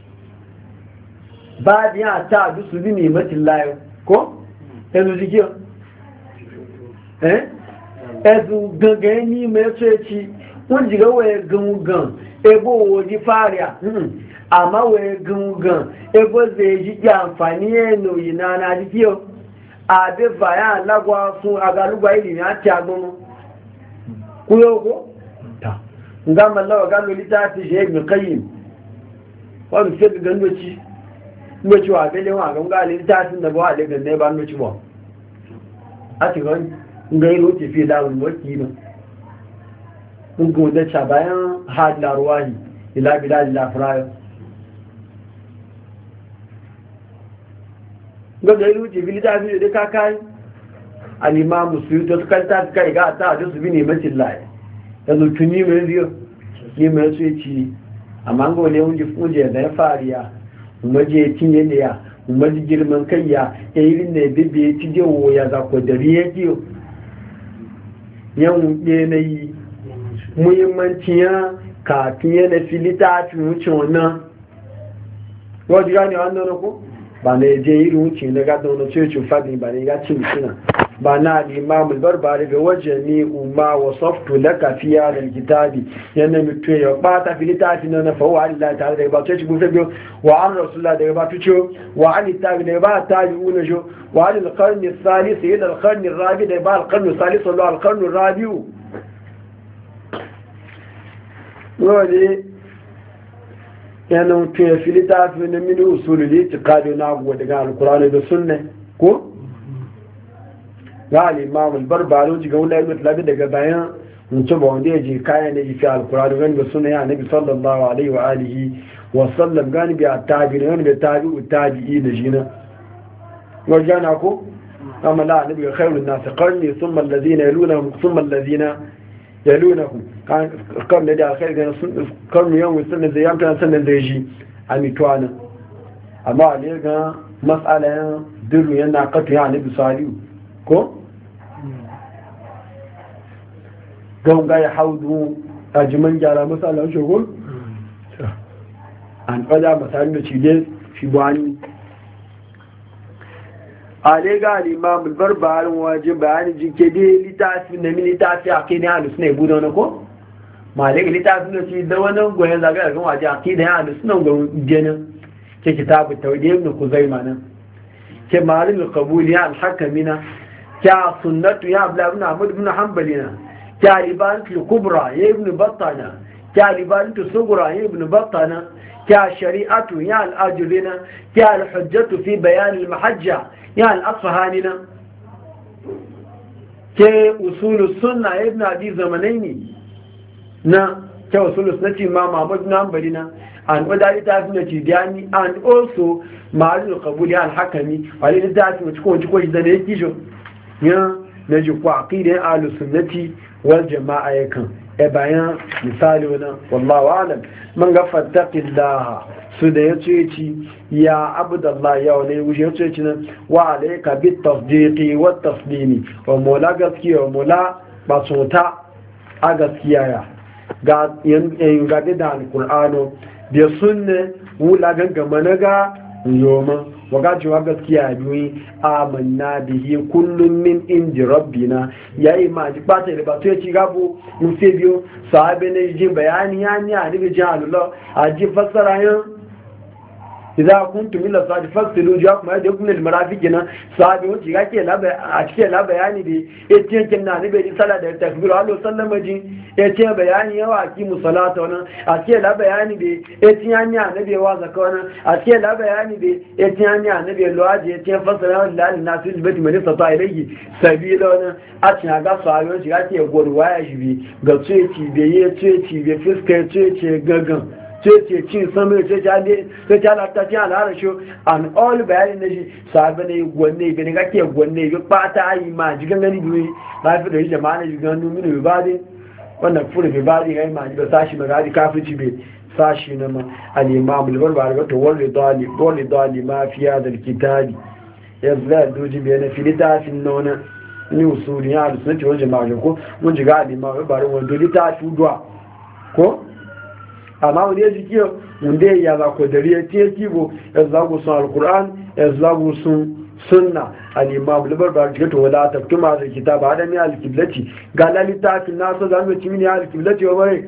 ba biya ta dusu bi ne matin layo ko yanzu jikin ẹ̀dùn gangan ní mẹ́tọ́ ẹ̀kí wọ́n jìgá wẹ̀ gangan ẹgbó wo ní fàáríà àmá wẹ̀ gangan ẹgbó zai jíjẹ àǹfààní ẹ̀nà òyìnà àdíkí ọ àbẹ́fàáyà alágbà fún agalúgbà ìlìyàn àti agbọ́nmọ́ kúrò nga mallawa gano littafi shi ibn qayyim wani sai ga gandoci noci wa bele wa ga ngali littafin da ba da ganne ba noci ba a ti gani ngai roti fi da wani waki no kun go da cha bayan had la ruwahi ila bilal la farayo ga da roti fi littafi da ka kai al-imam suyuti to kanta kai ga ta da su bi ne matin lai yanzu tuni mai riyo ne mai su ci amma ga wani wuje da ya fariya umarje cinye ne ya umarje girman kai ya irin ne bebe ya cije wo ya za ko da riya kiyo yan wuɗe na yi muhimmanci ya kafin yana filita a cikin wucin wannan wajen gani wannan ko ba na je irin wucin na gada wani cikin fadin ba ne ya ci mutuna ba na limamul barbari ga wajen ne umma wa softu laka fiya da kitabi yana mutu ya bata filita na na fawo Allah tare da ba to ci bufe biyo wa an rasulullah da ba tucho wa an tabi da ba tabi una jo wa an al-qarn al-thalith ila al-qarn al-rabi da ba al-qarn al-thalith ila al-qarn al-rabi wani yana mutu ya filita na mini usulul itiqadi na go daga al-qur'ani da sunna ko ga al-imam al-barbari ga wala ibn labi daga bayan mutum ba wanda ya je kayan da fi al-qur'ani gani da sunan ya nabi sallallahu alaihi wa alihi wa sallam gani bi at-tabi'in gani bi tabi'u tabi'i da jina wajana ko amma la nabi khairun nas qarni thumma alladhina yalunhum thumma alladhina yalunhum kan da alkhair ga qarni yawm sunan da yamta sunan da ji amitwana amma ne ga mas'alan dirru yana katu ya nabi salihu ko don ga ya haudu a jiman gyara matsalar shagon an ƙwada matsalin da cile shi bani a lega al'imamul barbarin waje bayanin jike dai littafi na mi littafi a kai ne halus na ibu da wani ko ma lega littafi na ci da wani goyon zagaya kan waje a kai da ya halus na gwanin ke kitabu taudiyar da ku zai manan ke malin kabuli ya alhakamina kya sunnatu ya abu labin ahmadu bin hanbalina kya libantu kubra ya ibn battana kya libantu sugura ya ibn battana kya shari'atu ya al'ajirina kya alhujjatu fi bayan al-mahajja ya al-asfahanina ke usulu sunna ya ibn abi zamanaini na kya usulu sunnati imam ahmadu bin hanbalina and other littafin Tijani, and also Ma'azul Qabuli al-Hakami, wale littafin da cikin wajen da ne yake jo ya na ji kwa aqidin ahlus sunnati wal jama'a yakan bayan misali wannan wallahu a'lam man ga fattaqillaha su da yace ci ya abdullah ya wani wuce yace ci nan wa alayka bit tasdiqi wat taslimi wa mola gaskiya wa mola basota a gaskiya ga yin ga da alqur'ano da sunne wula gangama na ga yoma waga cewa gaskiya biyu amanna bihi kullum min indi rabbina yayi ma ji bata da bato ya ci gabo mun sai biyo sahabe ne ji bayani ya ni a daga jahalullah a ji fassara yan idza kuntum illa sadi fasilu jakum ya da kullul marafiqina sahabe wuce ga ke laba a cikin la bayani da yace kin na nabi di sala da takbir Allah sallama ji yace bayani yawa ki musallata wannan a cikin la bayani da yace yanya nabi wa zakka wannan a cikin la bayani da yace yanya nabi luwaji yace fasara lillahi nasil bati man sata ilayhi sabila wannan a cikin ga sahabe wuce ga ke gurwaya shi bi ga tsoci be ye tsoci be fiska tsoci gagan ce cin sama ce ta lata ce al'ara shi an all bayanin na shi sabi na yi gwanne gani kake gwanne ga bata ayi ma jigan gani biyu ba fi da yi jama'a na jigan numini bai bari wannan fura bai bari ga yi ma jiga sashi mai gadi kafirci bai sashi na ma al'imam libar ba daga tawar dali ma fiya da kitabi ya zai doji bai na filitafin nuna ni usuri ya alusunan ce wajen jama'a ko mun jiga al'imam ba daga wanda littafi duwa ko amma wani ya jiki wanda ya zako dari ya tiye kibo ya zago sun alkur'an ya zago sun sunna al-imam libar jikata wala taktuma da kitaba adami al-kiblati ga lalita nasu zamu ci mini al-kiblati wa bare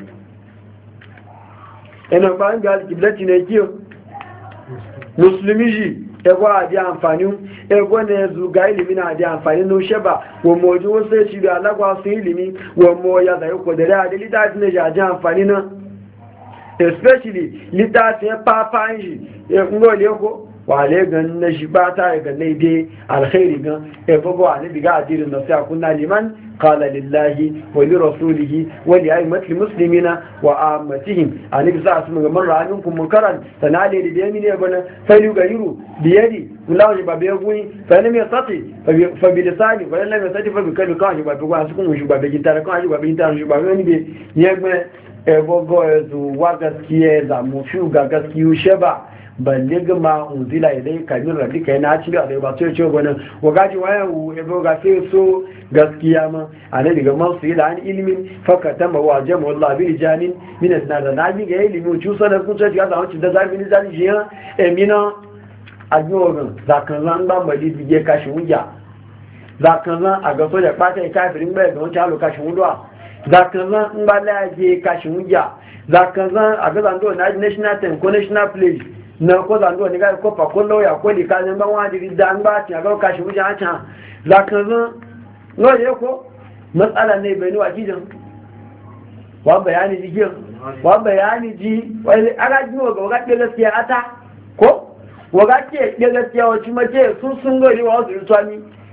ina ba ga al-kiblati ne kiyo musulmi ji ego adi amfani ego ne zuga ilimi na adi amfani no sheba wo moji wo sai ci da alagwa su ilimi wo mo ya da ko da lalita ne ja amfani na especially littafin fafan shi ya ngole ko wale gan na shi ba ta ga nai dai alkhairi gan e bago ani biga adirin na sai kunna liman qala lillahi wa li rasulihi wa li aymatil muslimina wa ammatihim ani bisa su ga man ra'ayun kun munkaran sanale da yami ne bana sai ga yiru biyadi wallahi ba bai gui fa ne mai sati fa bi lisani wa lam yasati fa bi kalbi kan ba bi gwa su kun shi ba bi gitar kan shi ba bi gitar shi ba ne be yegme ebogo ezu wa gaskiya za mu fi ga gaskiyu sheba balle gama unzila idai kamar rabbi kai na ci da ba sai ce gwanin wagaji wayan wu eboga sai so gaskiya ma annabi ga masu yi da an ilimin fakata ma wa jama wallahi bi janin min an na bi ga ilimi ci so da kun ce ga zamu ci da zabi ni zani jiya emina ajogan zakan zan ban bali bige kashi wuya zakan zan a ga so da fata kafirin bai ga wancan lokacin wuduwa zakaza in ba laje kashin wuya zakaza a ga zando na national team ko national place na ko zando ni ga ko fa ko lawyer ko li kan ban wani da an ba ti ga kashin wuya a can zakaza no ye ko matsala ne bai ni wa kijin wa bayani ji wa bayani ji wai aga ji wa ga gaskiya ata ko wa ga ke gaskiya wa ci mace sun gari wa su tsani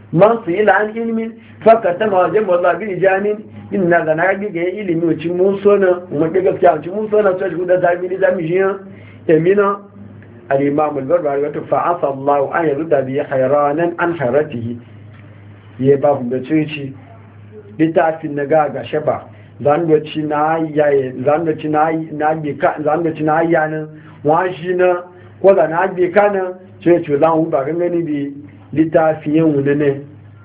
man su ila an ilmin fakata ma wajen wallah bi jamin inna ga na ga ilimi wacin mun sona mun ga gaskiya wacin mun sona to shi da zamini zamijiya emina al-imam al-barbari wato fa'asa Allah an yarda bi hayranan an haratihi ya ba ku da ceci litafin na ga shaba zandoci na yaye zandoci na yanan washi na ko da na be kana ce ce zan hu ba gani bi litafiyan wuni ne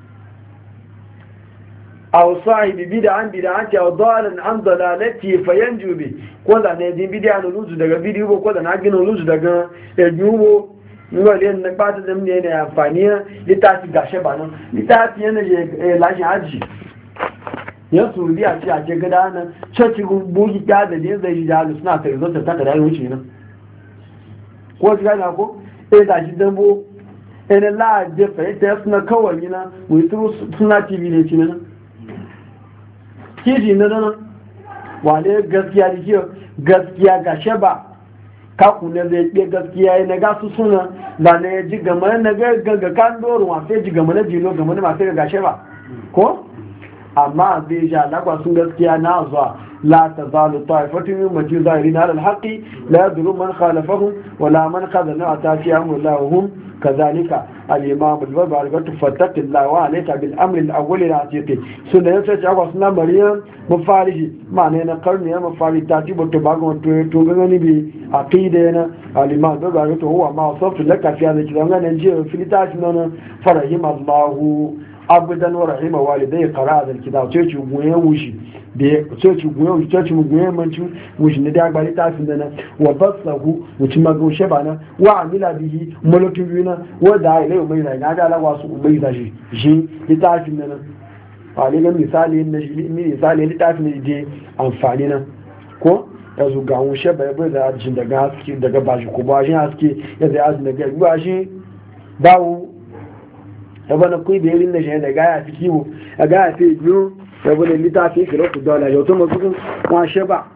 aw sahibi bid'an bid'ati aw dalan an dalalati fayanju bi ko da ne din bid'a no luzu daga bidiyo ko da na gina luzu daga ejuwo ngole ne ba ta da ne amfani litafi gashe ba nan litafi yana je lashin haji ya suri a ce a ce gada nan coci bugi ya da ne zai yi jalu suna ta izo ta taka da wuce nan ko ji gana ko da shi dambo ina la je fa ita suna kawai na mu turu suna tv ne ci nan kiji na nan wale gaskiya da kiyo gaskiya ga sheba ka ku ne zai ɗe gaskiya ya na gasu suna ba na ya ji gama na ga kan doron wa sai ji gama na jilo gama na masu ga sheba ko amma zai sha lagwa sun gaskiya na zuwa la ta zalu ta'ifatun min ummati zahirin ala alhaqi la yadru man khalafahum wala man khadana atafiya hum kazalika al-imam al-barbari ga tufattatillah wa alayka bil amr al-awwal al-atiqi sunna yace ta kwa sunna maryam mafarihi ma'ana na karni ya mafari ta tibo to bagon to gani bi aqida yana al-imam al-barbari to huwa ma wasaftu laka fi hadha kitab ngana je filitashi nona farahim Allahu abudan wa rahima walidai qara da kitab sai ci goyen wushi da sai ci goyen wushi sai ci goyen manci wushi ne da gbali ta fin dana wa basahu wuci mago shebana wa amila bihi mulukin bina wa da ilai mai na da lawa su mai da shi litafin dana wale ga misali ne misali litafin ne je amfani nan ko ya zo ga wushe bai da jin daga haske daga bashi ko bashi haske ya zai azumi daga bashi bawo yabo na kuyi bayarin da shi da gaya fi kiwo a gaya fi biyu yabo da littafi kira ku dole yau to masu kwashe ba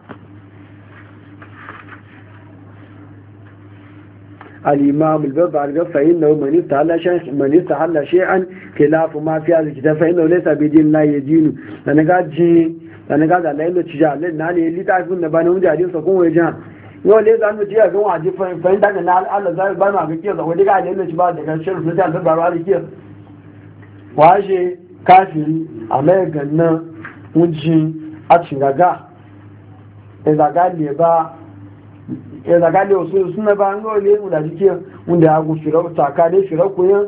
al-imam al-barbari ga fa inna man istahalla shay'an khilafu ma fi al-kitab fa inna laysa bi din la yadinu dan ga da lailo ci ja na ne littafin da ba ne mujadin sa kun waje jan yau le zan ci ga waje fa da na Allah zai ba ma ga kiyo wani ga lailo ci ba daga shirin da al-barbari kiyo waje kafiri a mai ganna wujin a cingaga ezagale wasu suna ba an gawale mu da jike wanda ya gu firau tsakanin firakuyin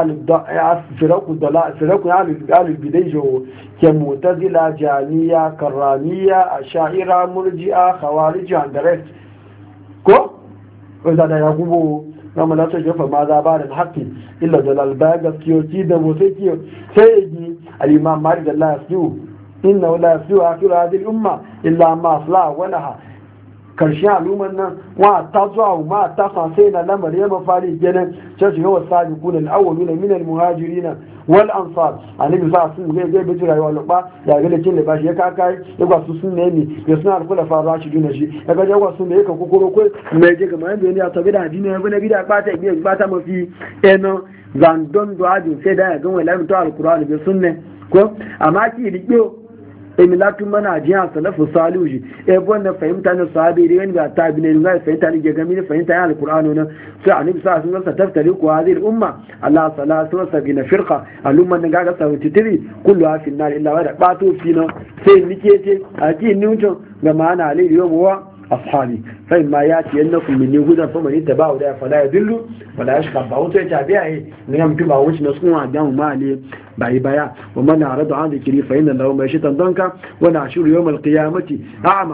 alubidai jawo ke mutazila jami'a karramiya a sha'ira murji'a khawariji and the rest ko? wanda da ya gubo kama na sai jefa ma za ba da haƙƙi illa da lalbaya gaskiyoci da motsa kiyo sai ya ji al'imam mari da lafiyu inna la yafiyu akhiru hadhihi al-umma illa ma asla wa laha karshen al'umman nan wa ta zuwa ma ta sai na lamar ya mafari kenan sai shiga wasabiqun al-awwaluna min al-muhajirin wal ansar annabi sa sun ga ga bi rayuwa luba ya ga da kin da bashi ya kaka ya ga su sun ne ya suna al-khulafa rashidun shi ya ga jawa sun da yake kokoro ko mai je kamar yanda ya tabi da addini ya bi na bida bata biya bata mafi eno zandon do ajin sai da ya ga wala mutu al-qur'ani bi sunne ko amma ki rikiyo emilatun mana jiya salafu salihu ji wannan fahimta na sahabi da wani ga tabi ne ga fahimta ne ga gami fahimta ya alqur'ano nan sai annabi sa sun sa taftari ku hadhihi umma Allah salatu wa sabina firqa alumma ne ga 73 kullu fi nar illa wa da bato fi na sai nike ce a ji newton ga mana alayhi wa ashabi fa ma yati yannakum min hudan fa man ittaba'u da fala yadillu wala yashqa ba wato ta biya ne ga mutum ba wuce na sun wa dan ma ne bai baya wa man arada an dhikri fa inna lahu mashatan danka wa nashuru yawm al-qiyamati a'ma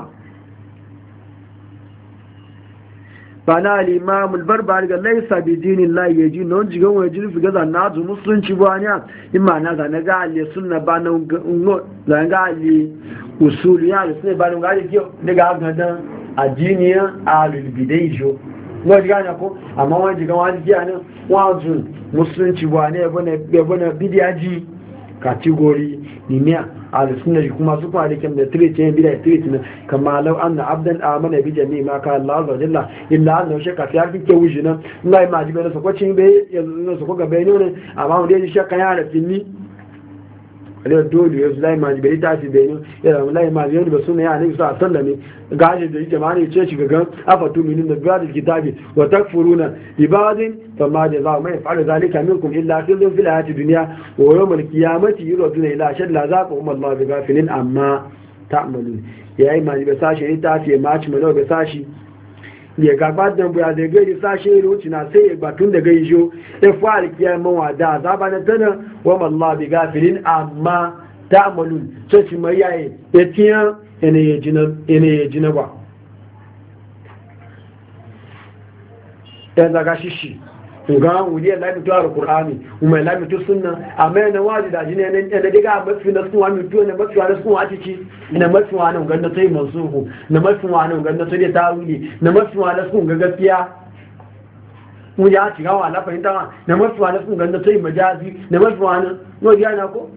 bana al-imam al-barbari ga laysa bi dinillahi yaji non jigan waje fi gaza na zu musulunci ba ne imma na ga na ga ali sunna ba na ga ali usuliya sunna ba na ga ali daga gadan addiniya alulbidaijo no diga na ko amma wani diga wani diga ne wazu musulunci ba ne yabo na bidiyaji category ni miya a sunna kuma su kuma da kim da treat ne bida treat ne kama law anna abdan amana bi jami'i ma ka Allah azza jalla illa anna shaka fi arfi ke wujina ngai ma jibe so ko cin be yanzu so ko ga be ne amma wanda ya shaka ya da finni ale dole ya zulai ma jibe ta fi be ne ya zulai ma yau da sunna ya ne sa sallame gaje da jama'a ne ce shi ga afatu min da ba'd kitabi wa takfuruna ibadin fama jazaa'u man yaf'alu dhalika minkum illa khizyun fil hayati dunya wa yawm al-qiyamati yuraduna ila ashad la umma Allah bi ghafilin amma ta'malun yayi ma jibe sashi ta fi ma ci malo be sashi ya gaba da buya da gari sashe ruci na sai ya batun da gai jo ya fara kiyama wa da zaba na tana wa Allah bi gafilin amma ta'malun sai ci mai yayi ya tiya ene ya jina ba ya zaga shishi ga wuri Allah mutu alqur'ani kuma Allah mutu sunna amma yana waji da jini ne da diga mafi na sunwa mutu ne mafi na sunwa cici ina mafi wani ganda sai mansuhu na mafi wani ganda sai da tawili na mafi wani sun ga gaskiya mu ya ci gawa la fahimta na mafi wani sun ganda sai majazi na mafi wani no ya na ko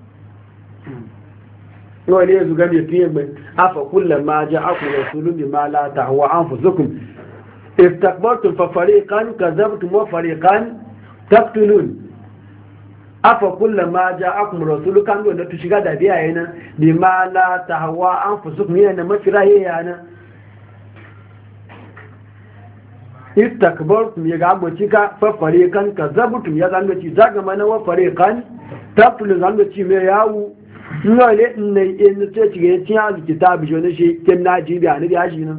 no ne zu ga me fiye mai afa kullama ja'akum rasulun bima la tahwa anfusukum استكبرتم ففريقا كذبتم وفريقا تقتلون أفكلما جاءكم رسول كان يقول لك تشغى دبيا هنا بما لا تهوى أنفسكم هنا مفرا هنا استكبرتم يغامو تشيكا ففريقا كذبتم يغامو تشيكا منا وفريقا تقتلون يغامو تشيكا nole ne in ce cike cin alkitabi jone shi kin naji bi anabi aji nan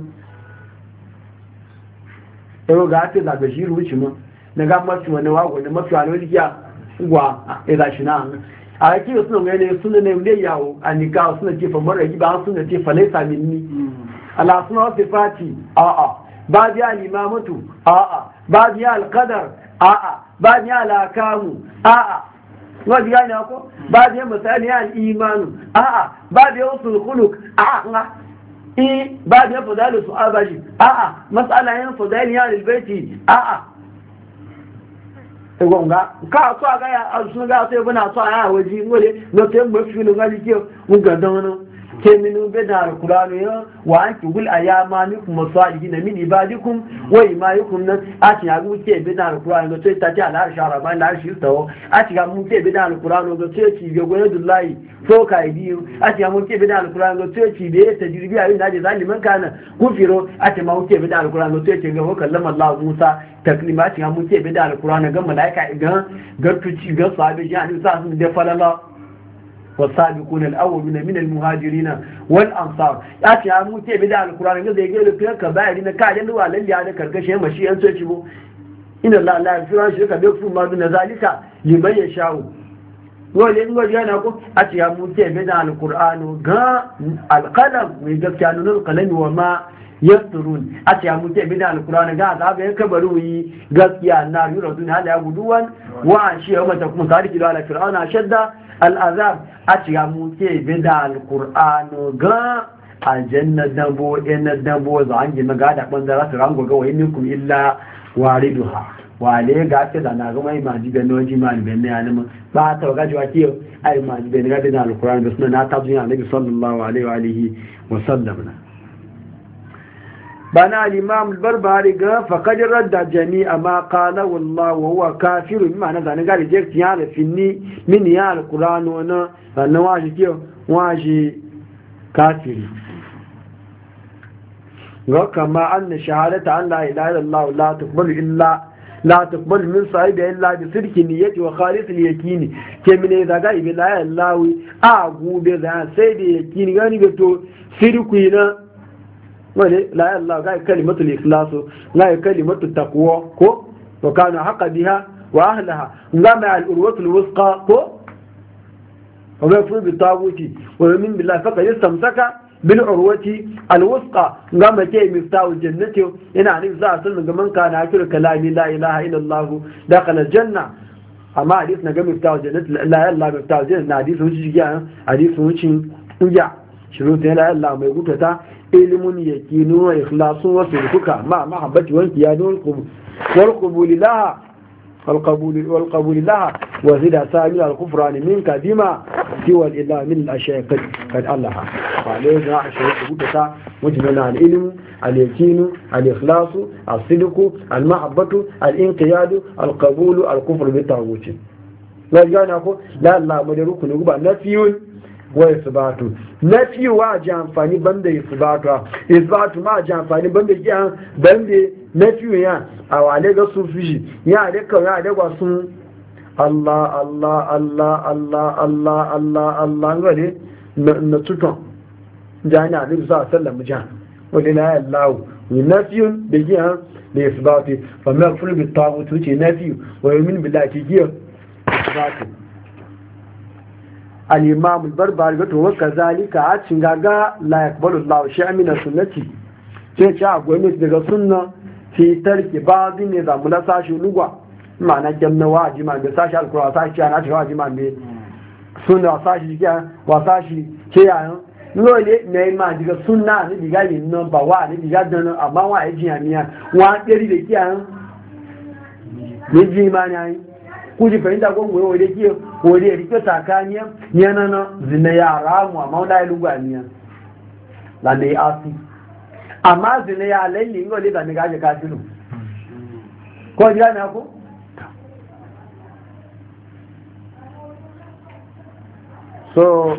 yau ga ake zaɓe shi ruci ma na ga mafi wani wago na mafi wani wani kiya gwa a zashi na a yake da suna wani suna ne wule yawo a nika suna ce fa mara ba suna ce fa laisa minni ala suna wasu fati a'a ba biya limamatu a'a ba biya alkadar a'a ba biya alakamu a'a wani biya ne ko ba biya misali al'imanu a'a ba biya wasu huluk a'a ba da fadalu su abaji a'a matsalayen fadalu ya lilbaiti a'a gonga ka so ga ya sun ga sai bana so a waji ngole no te mo fi no ngali ke mun ga dan ke minu be da alqur'ani ya wa anki gul ayama mikum masalihin min ibadikum wa imayukum nan a ci ga mu ke be da alqur'ani go sai ta ta ala shara ba la shi to a ci ga mu ke be da alqur'ani go sai ci ga goyo dullahi so ka biyu a ci ga mu ke be da alqur'ani go sai ci be tajribi ayin da zaliman kana kufiro a ci ma mu ke be da alqur'ani go sai ci ga ho kallama Allah Musa taklimati ga mu ke be da alqur'ani ga malaika ga tuci ga sahabi ya ni sa sun da falala والسابقون الأولون من المهاجرين والأنصار أتي عمو تي بدأ القرآن قد يقول لك كبائر إن كان يدوى للي على كركشة مشي أنسو يشبه إن الله لا يغفر عن شركة بيغفر ما دون ذلك لمن يشاء ولن جانا أتي عمو تي بدأ القرآن القلم ويقف كانون القلم وما يسطرون أتي عمو تي بدأ القرآن قال هذا يكبروا قصيا النار يردون هذا يقولون وعشي يوم تكون تاريخ على فرعون أشد al'azab a ciga muke bida al'ur'anu ga aljanna dabo ina dabo za an gina ga da ɓangara su rango ga wani minkum illa wari duha wale ga ce da na gama imaji da noji ma liben na yanima ba ta ga jiwa kiyo a imaji da ga bida al'ur'anu da suna na tabbin a nabi sallallahu alaihi wa alihi wa sallam na bana al-imam al-barbari ga faqad radda jami'a ma qala wallahu wa huwa kafir ma'ana da ga reject ya da finni min ya al-qur'an wana sannan waji ke waji kafiri ga kama anna shahadata an la ilaha illallah la tuqbalu illa la tuqbalu min sahibi illa bi sidqi niyyati wa khalis al-yaqini ke mine da ga ibi la ilaha a gube da sai da yaqini gani ga to sidqi na wale la Allah ga kalimatul ikhlas ga kalimatut taqwa ko wa kana haqa biha wa ahliha ngama al urwatul wusqa ko wa yafu bi taguti wa min billahi faqad istamsaka bil urwati al wusqa ngama ke miftahul jannati ina ne za a sallama gaman kana akir kalami la ilaha illa Allah dakhala al janna amma hadith na ga miftahul jannati la ilaha illa miftahul jannati hadith wuci ya hadith wuci ya shiru ta la ilaha mai gutata ilimin yakinu wa ikhlasu wa sirkuka ma mahabbati wa qiyadul qubul wal qabul laha wal qabul laha وزد سامي الكفران منك بما سوى الإله من الأشياء قد الله وعليه جاء الشيء بكتا وجمنا العلم اليقين الإخلاص الصدق المحبة الانقياد القبول الكفر بالطاغوت لا جاءنا لا لا مدرك نقبل نفي وإثبات نفي واجه أنفاني بند إثبات ما جاء أنفاني بند نفي يا أو عليك صوفي يا عليك يا عليك وصن الله الله الله الله الله الله الله غادي نتوتون جانا النبي صلى الله عليه وسلم جاء ولله الله نفي بيجي لإثبات فما يكفر بالطاغوت نفي ويؤمن بالله تيجي إثبات الإمام البربري قلت وكذلك عادشن غاغا لا يقبل الله شيئا من السنة تيجا غومت daga sunna fi tarki ba'd nizam la sashi lugwa ma'ana jamna wajima da sashi alqur'an sashi ana cewa wajima ne sunna sashi kiya wa sashi kiya lole ne ma diga sunna ne diga yin number 1 ne diga dan amma wa ejiya miya wa deri da kiya ne ji ma ne kuji fahimta ko goyo wade kiyo wade ya rike takaniya yana na zina yara mu amma wanda ya lugwa niya la ne asi amma zina ya lalli ngo le da ne gaje kasiru ko jira na ko so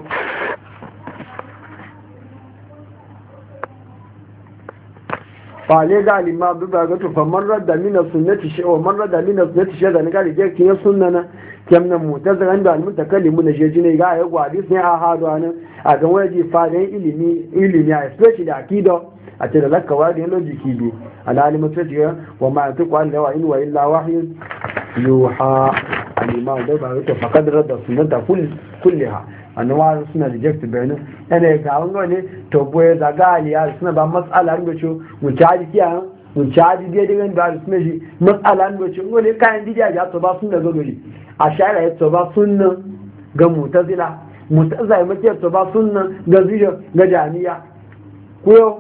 fale ga lima duba ga to famar radda min sunnati shi wa man radda min sunnati shi da ne ga rike kin sunnana kemnan mutazan da almutakallimu na jeji ne ga ya gwadi sai a hadu anan a ga waje fadan ilimi a especially akida a ce da zakka wadi logic bi alalimu tajiya wa ma tuqwa illa wa in wa illa wahyu yuha alima da ba to faqad radda sunnata kullaha annawa suna reject bayanin yana ga wani ne to boye da galiya suna ba matsala ne ce mu caji kiya mu caji dai daga da suna shi matsala ne ce wani kayan didiya ya to ba sun da gori a shara ya to ba sunna ga mutazila ya mace to ba sunna ga zijo ga jami'a kuyo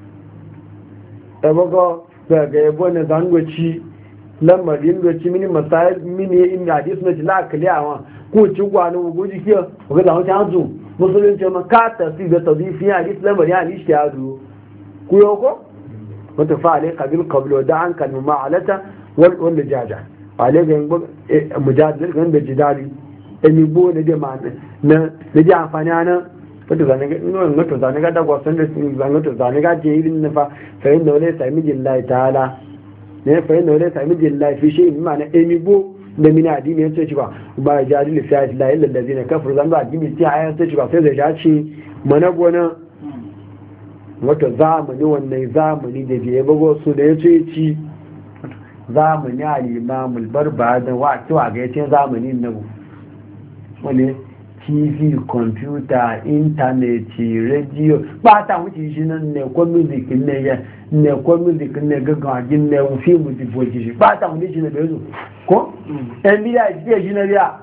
ebogo ga yabo ne zangoci lamarin goci mini masayar mini inda hadis na jila kaliyawa ko ci gwanu guji kiyo ga da wata hanzu musulunci ma ka tasiri da tadifi ya hadis lamarin hadis ya du ku yoko wata fa'ale qabil qablu da an kan ma'alata wal jaja ale ga mujadil ga da jidali emi bo ne de ma na da amfani ana wato zane ga da gwasan da wato zane ga je irin nafa fa inda wala sami billahi ta'ala ne fa inda wala sami billahi fi shay'in ma'ana emi bo da mini addini yace ci ba jadil fi ayati la illa allazina kafaru zan ba addini ci ayan sai ci ba sai da ya ci mana gona wato zamani wannan zamani da biye bago su da yace ci zamani al-imam al-barbahari wa kiwa ga yace zamanin nabu wale tv computer internet radio ba ta wuce shi nan ne ko music ne ya ne ko music ne gaga jin ne film di boji shi ba ta wuce shi ne bezo ko en biya ji shi ne biya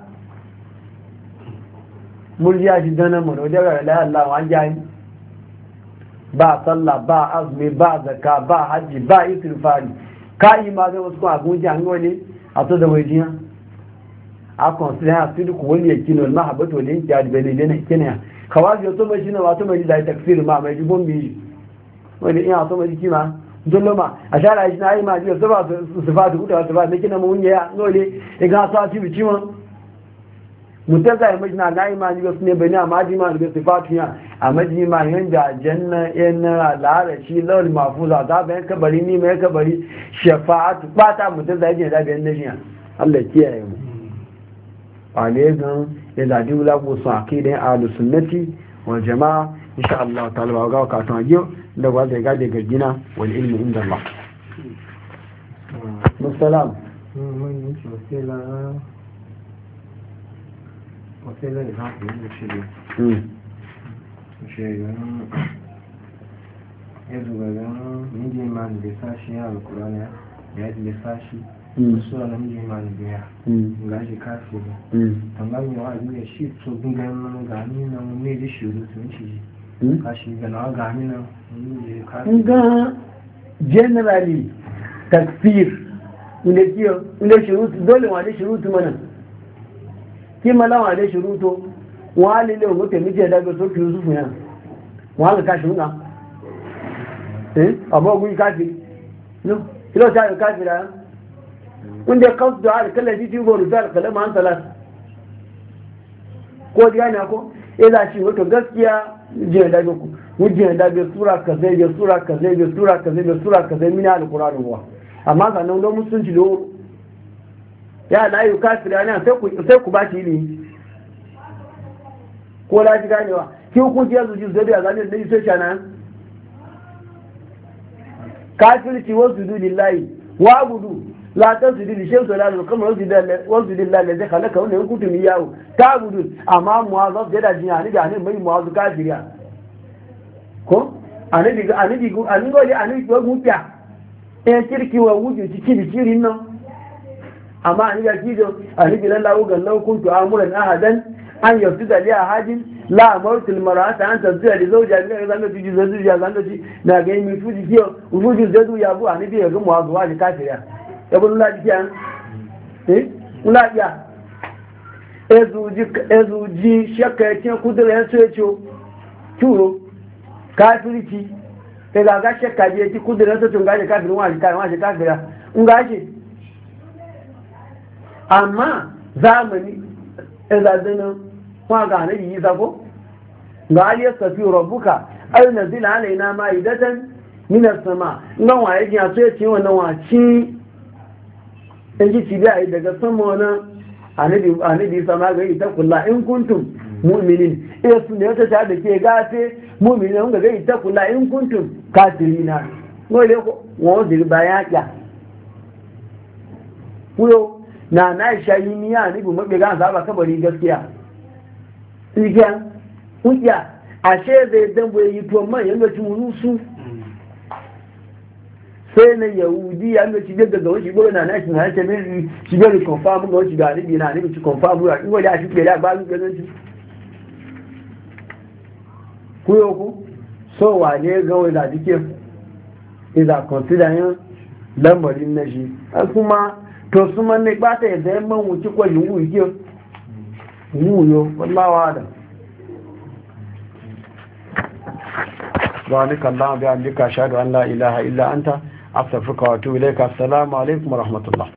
murjiya shi dana mu da la Allah wa jani ba sallah ba azmi ba zakka ba haji ba istighfari kai ma da wasu ko agun jangole a to da wajiya a consider su duk wani yake ne mahabbatu wal inqiyad bai ne kene khawaji to mai shine wato mai da takfir ma mai jibon bi wani ina to mai kima dulluma a shara shi nayi ma ji sifatu da sifatu ne kina mun ya nole ga sa ci bi ciwon mutaza mai na nayi ma ji ne bai na ma ji ma da sifatu ya amma ji ma yanda janna yana larashi lawal mafuza da bayan kabari ni mai kabari shafa'atu bata mutaza yake da bayan nashiya Allah kiyaye mu ale gan ya zaɗi wula ko sun aƙidan ahlus sunnati wal jama'a insha Allah ta'ala ba ga ka tun ajiyo da ba zai gade ga gina wal ilmi inda Allah musallam mun yi wasila da haƙi da shi ya zuba gan miji ma da sashi ya alkurani ya da sashi suna namiji ma da biya ga shi kafi da tambayin yawa ne shi so gungan gani na mun ne da shiru sun ci kashi ga na gani na mun ne kafi ga generally takfir inda kiyo inda shirutu dole wa da shirutu mana ki malawa da shuruto wali le mu te mije da so ki yusufu ya wali ka shuna abo gui ka fi no kilo ta ka fi da wanda kasu da alkalla ji tigo rufal kalama an salat ko diya ne ko ila shi wato gaskiya je da ku wuje da be sura kaza be sura kaza be sura kaza be sura kaza min alqur'ani wa amma ga nan don musunci do ya la yu kafira ne sai ku ba shi ilimi ko la ji ganewa ki hukunci yanzu ji zai da zanin da sai shana kafirci wasu lillahi wa abudu la tasjudu li shay'in la al-qamar wasjudu lillahi alladhi khalaqa wa lam kuntum iyyahu ta'budun amma muwazzaf da jiya ni ga ne mai muwazzaf kafiriya ko anabi go mutiya en kirki wa wuju cikin bikirin nan amma ani ga kido anabi lallahu ga law kuntu amuran ahadan an yafsida li ahadin la amartu al-mar'ata an tazila li zawjiha ga zanga ji zawjiha zanga ji na ga mi fuji kiyo wuju zadu ya bu anabi ga muwazzaf kafiriya yabon lafiya lafiya ezuji shakka ya ce kudura ya so ce turo kafirci ta gaga shakka ya ce kudura ya so tun gaje kafirin waje kafira in gaje amma zamani ezazinin kuma ga hannun yi zago ga aliyar tafi rabuka ayyuna zila alaina ma'idatan minar sama nan waye jiya so ya ce wannan waci in ji cibi a yi daga sama wani anabi sama ga ita kula in kuntum mu'minin iya su ne wata ta da ke gafe mu'minin ga ita kula in kuntum kafirina wale wọ́n ziri bayan ya kuyo na shayi niya ni bu mabe gan zaba kabari gaskiya ikiya kuya ashe zai dambo yi to man yanda ci munusu sai na yahudi ya nuna cibiyar daga wani shigo na nashi na harshe mai cibiyar da confirm ga wani shiga alibi na alibi ci confirm ruwa in wani a shi ke da ba zuwa ganin ci kuyo ku so wa ne ga wani da jike iza consider yin lambarin na shi kuma to su man ne ba ta yadda yan man wuce kwa yi wuce wuyo wallawa da ذلك الله بأمرك أشهد أن لا إله إلا أنت أستغفرك وأتوب إليك السلام عليكم ورحمة الله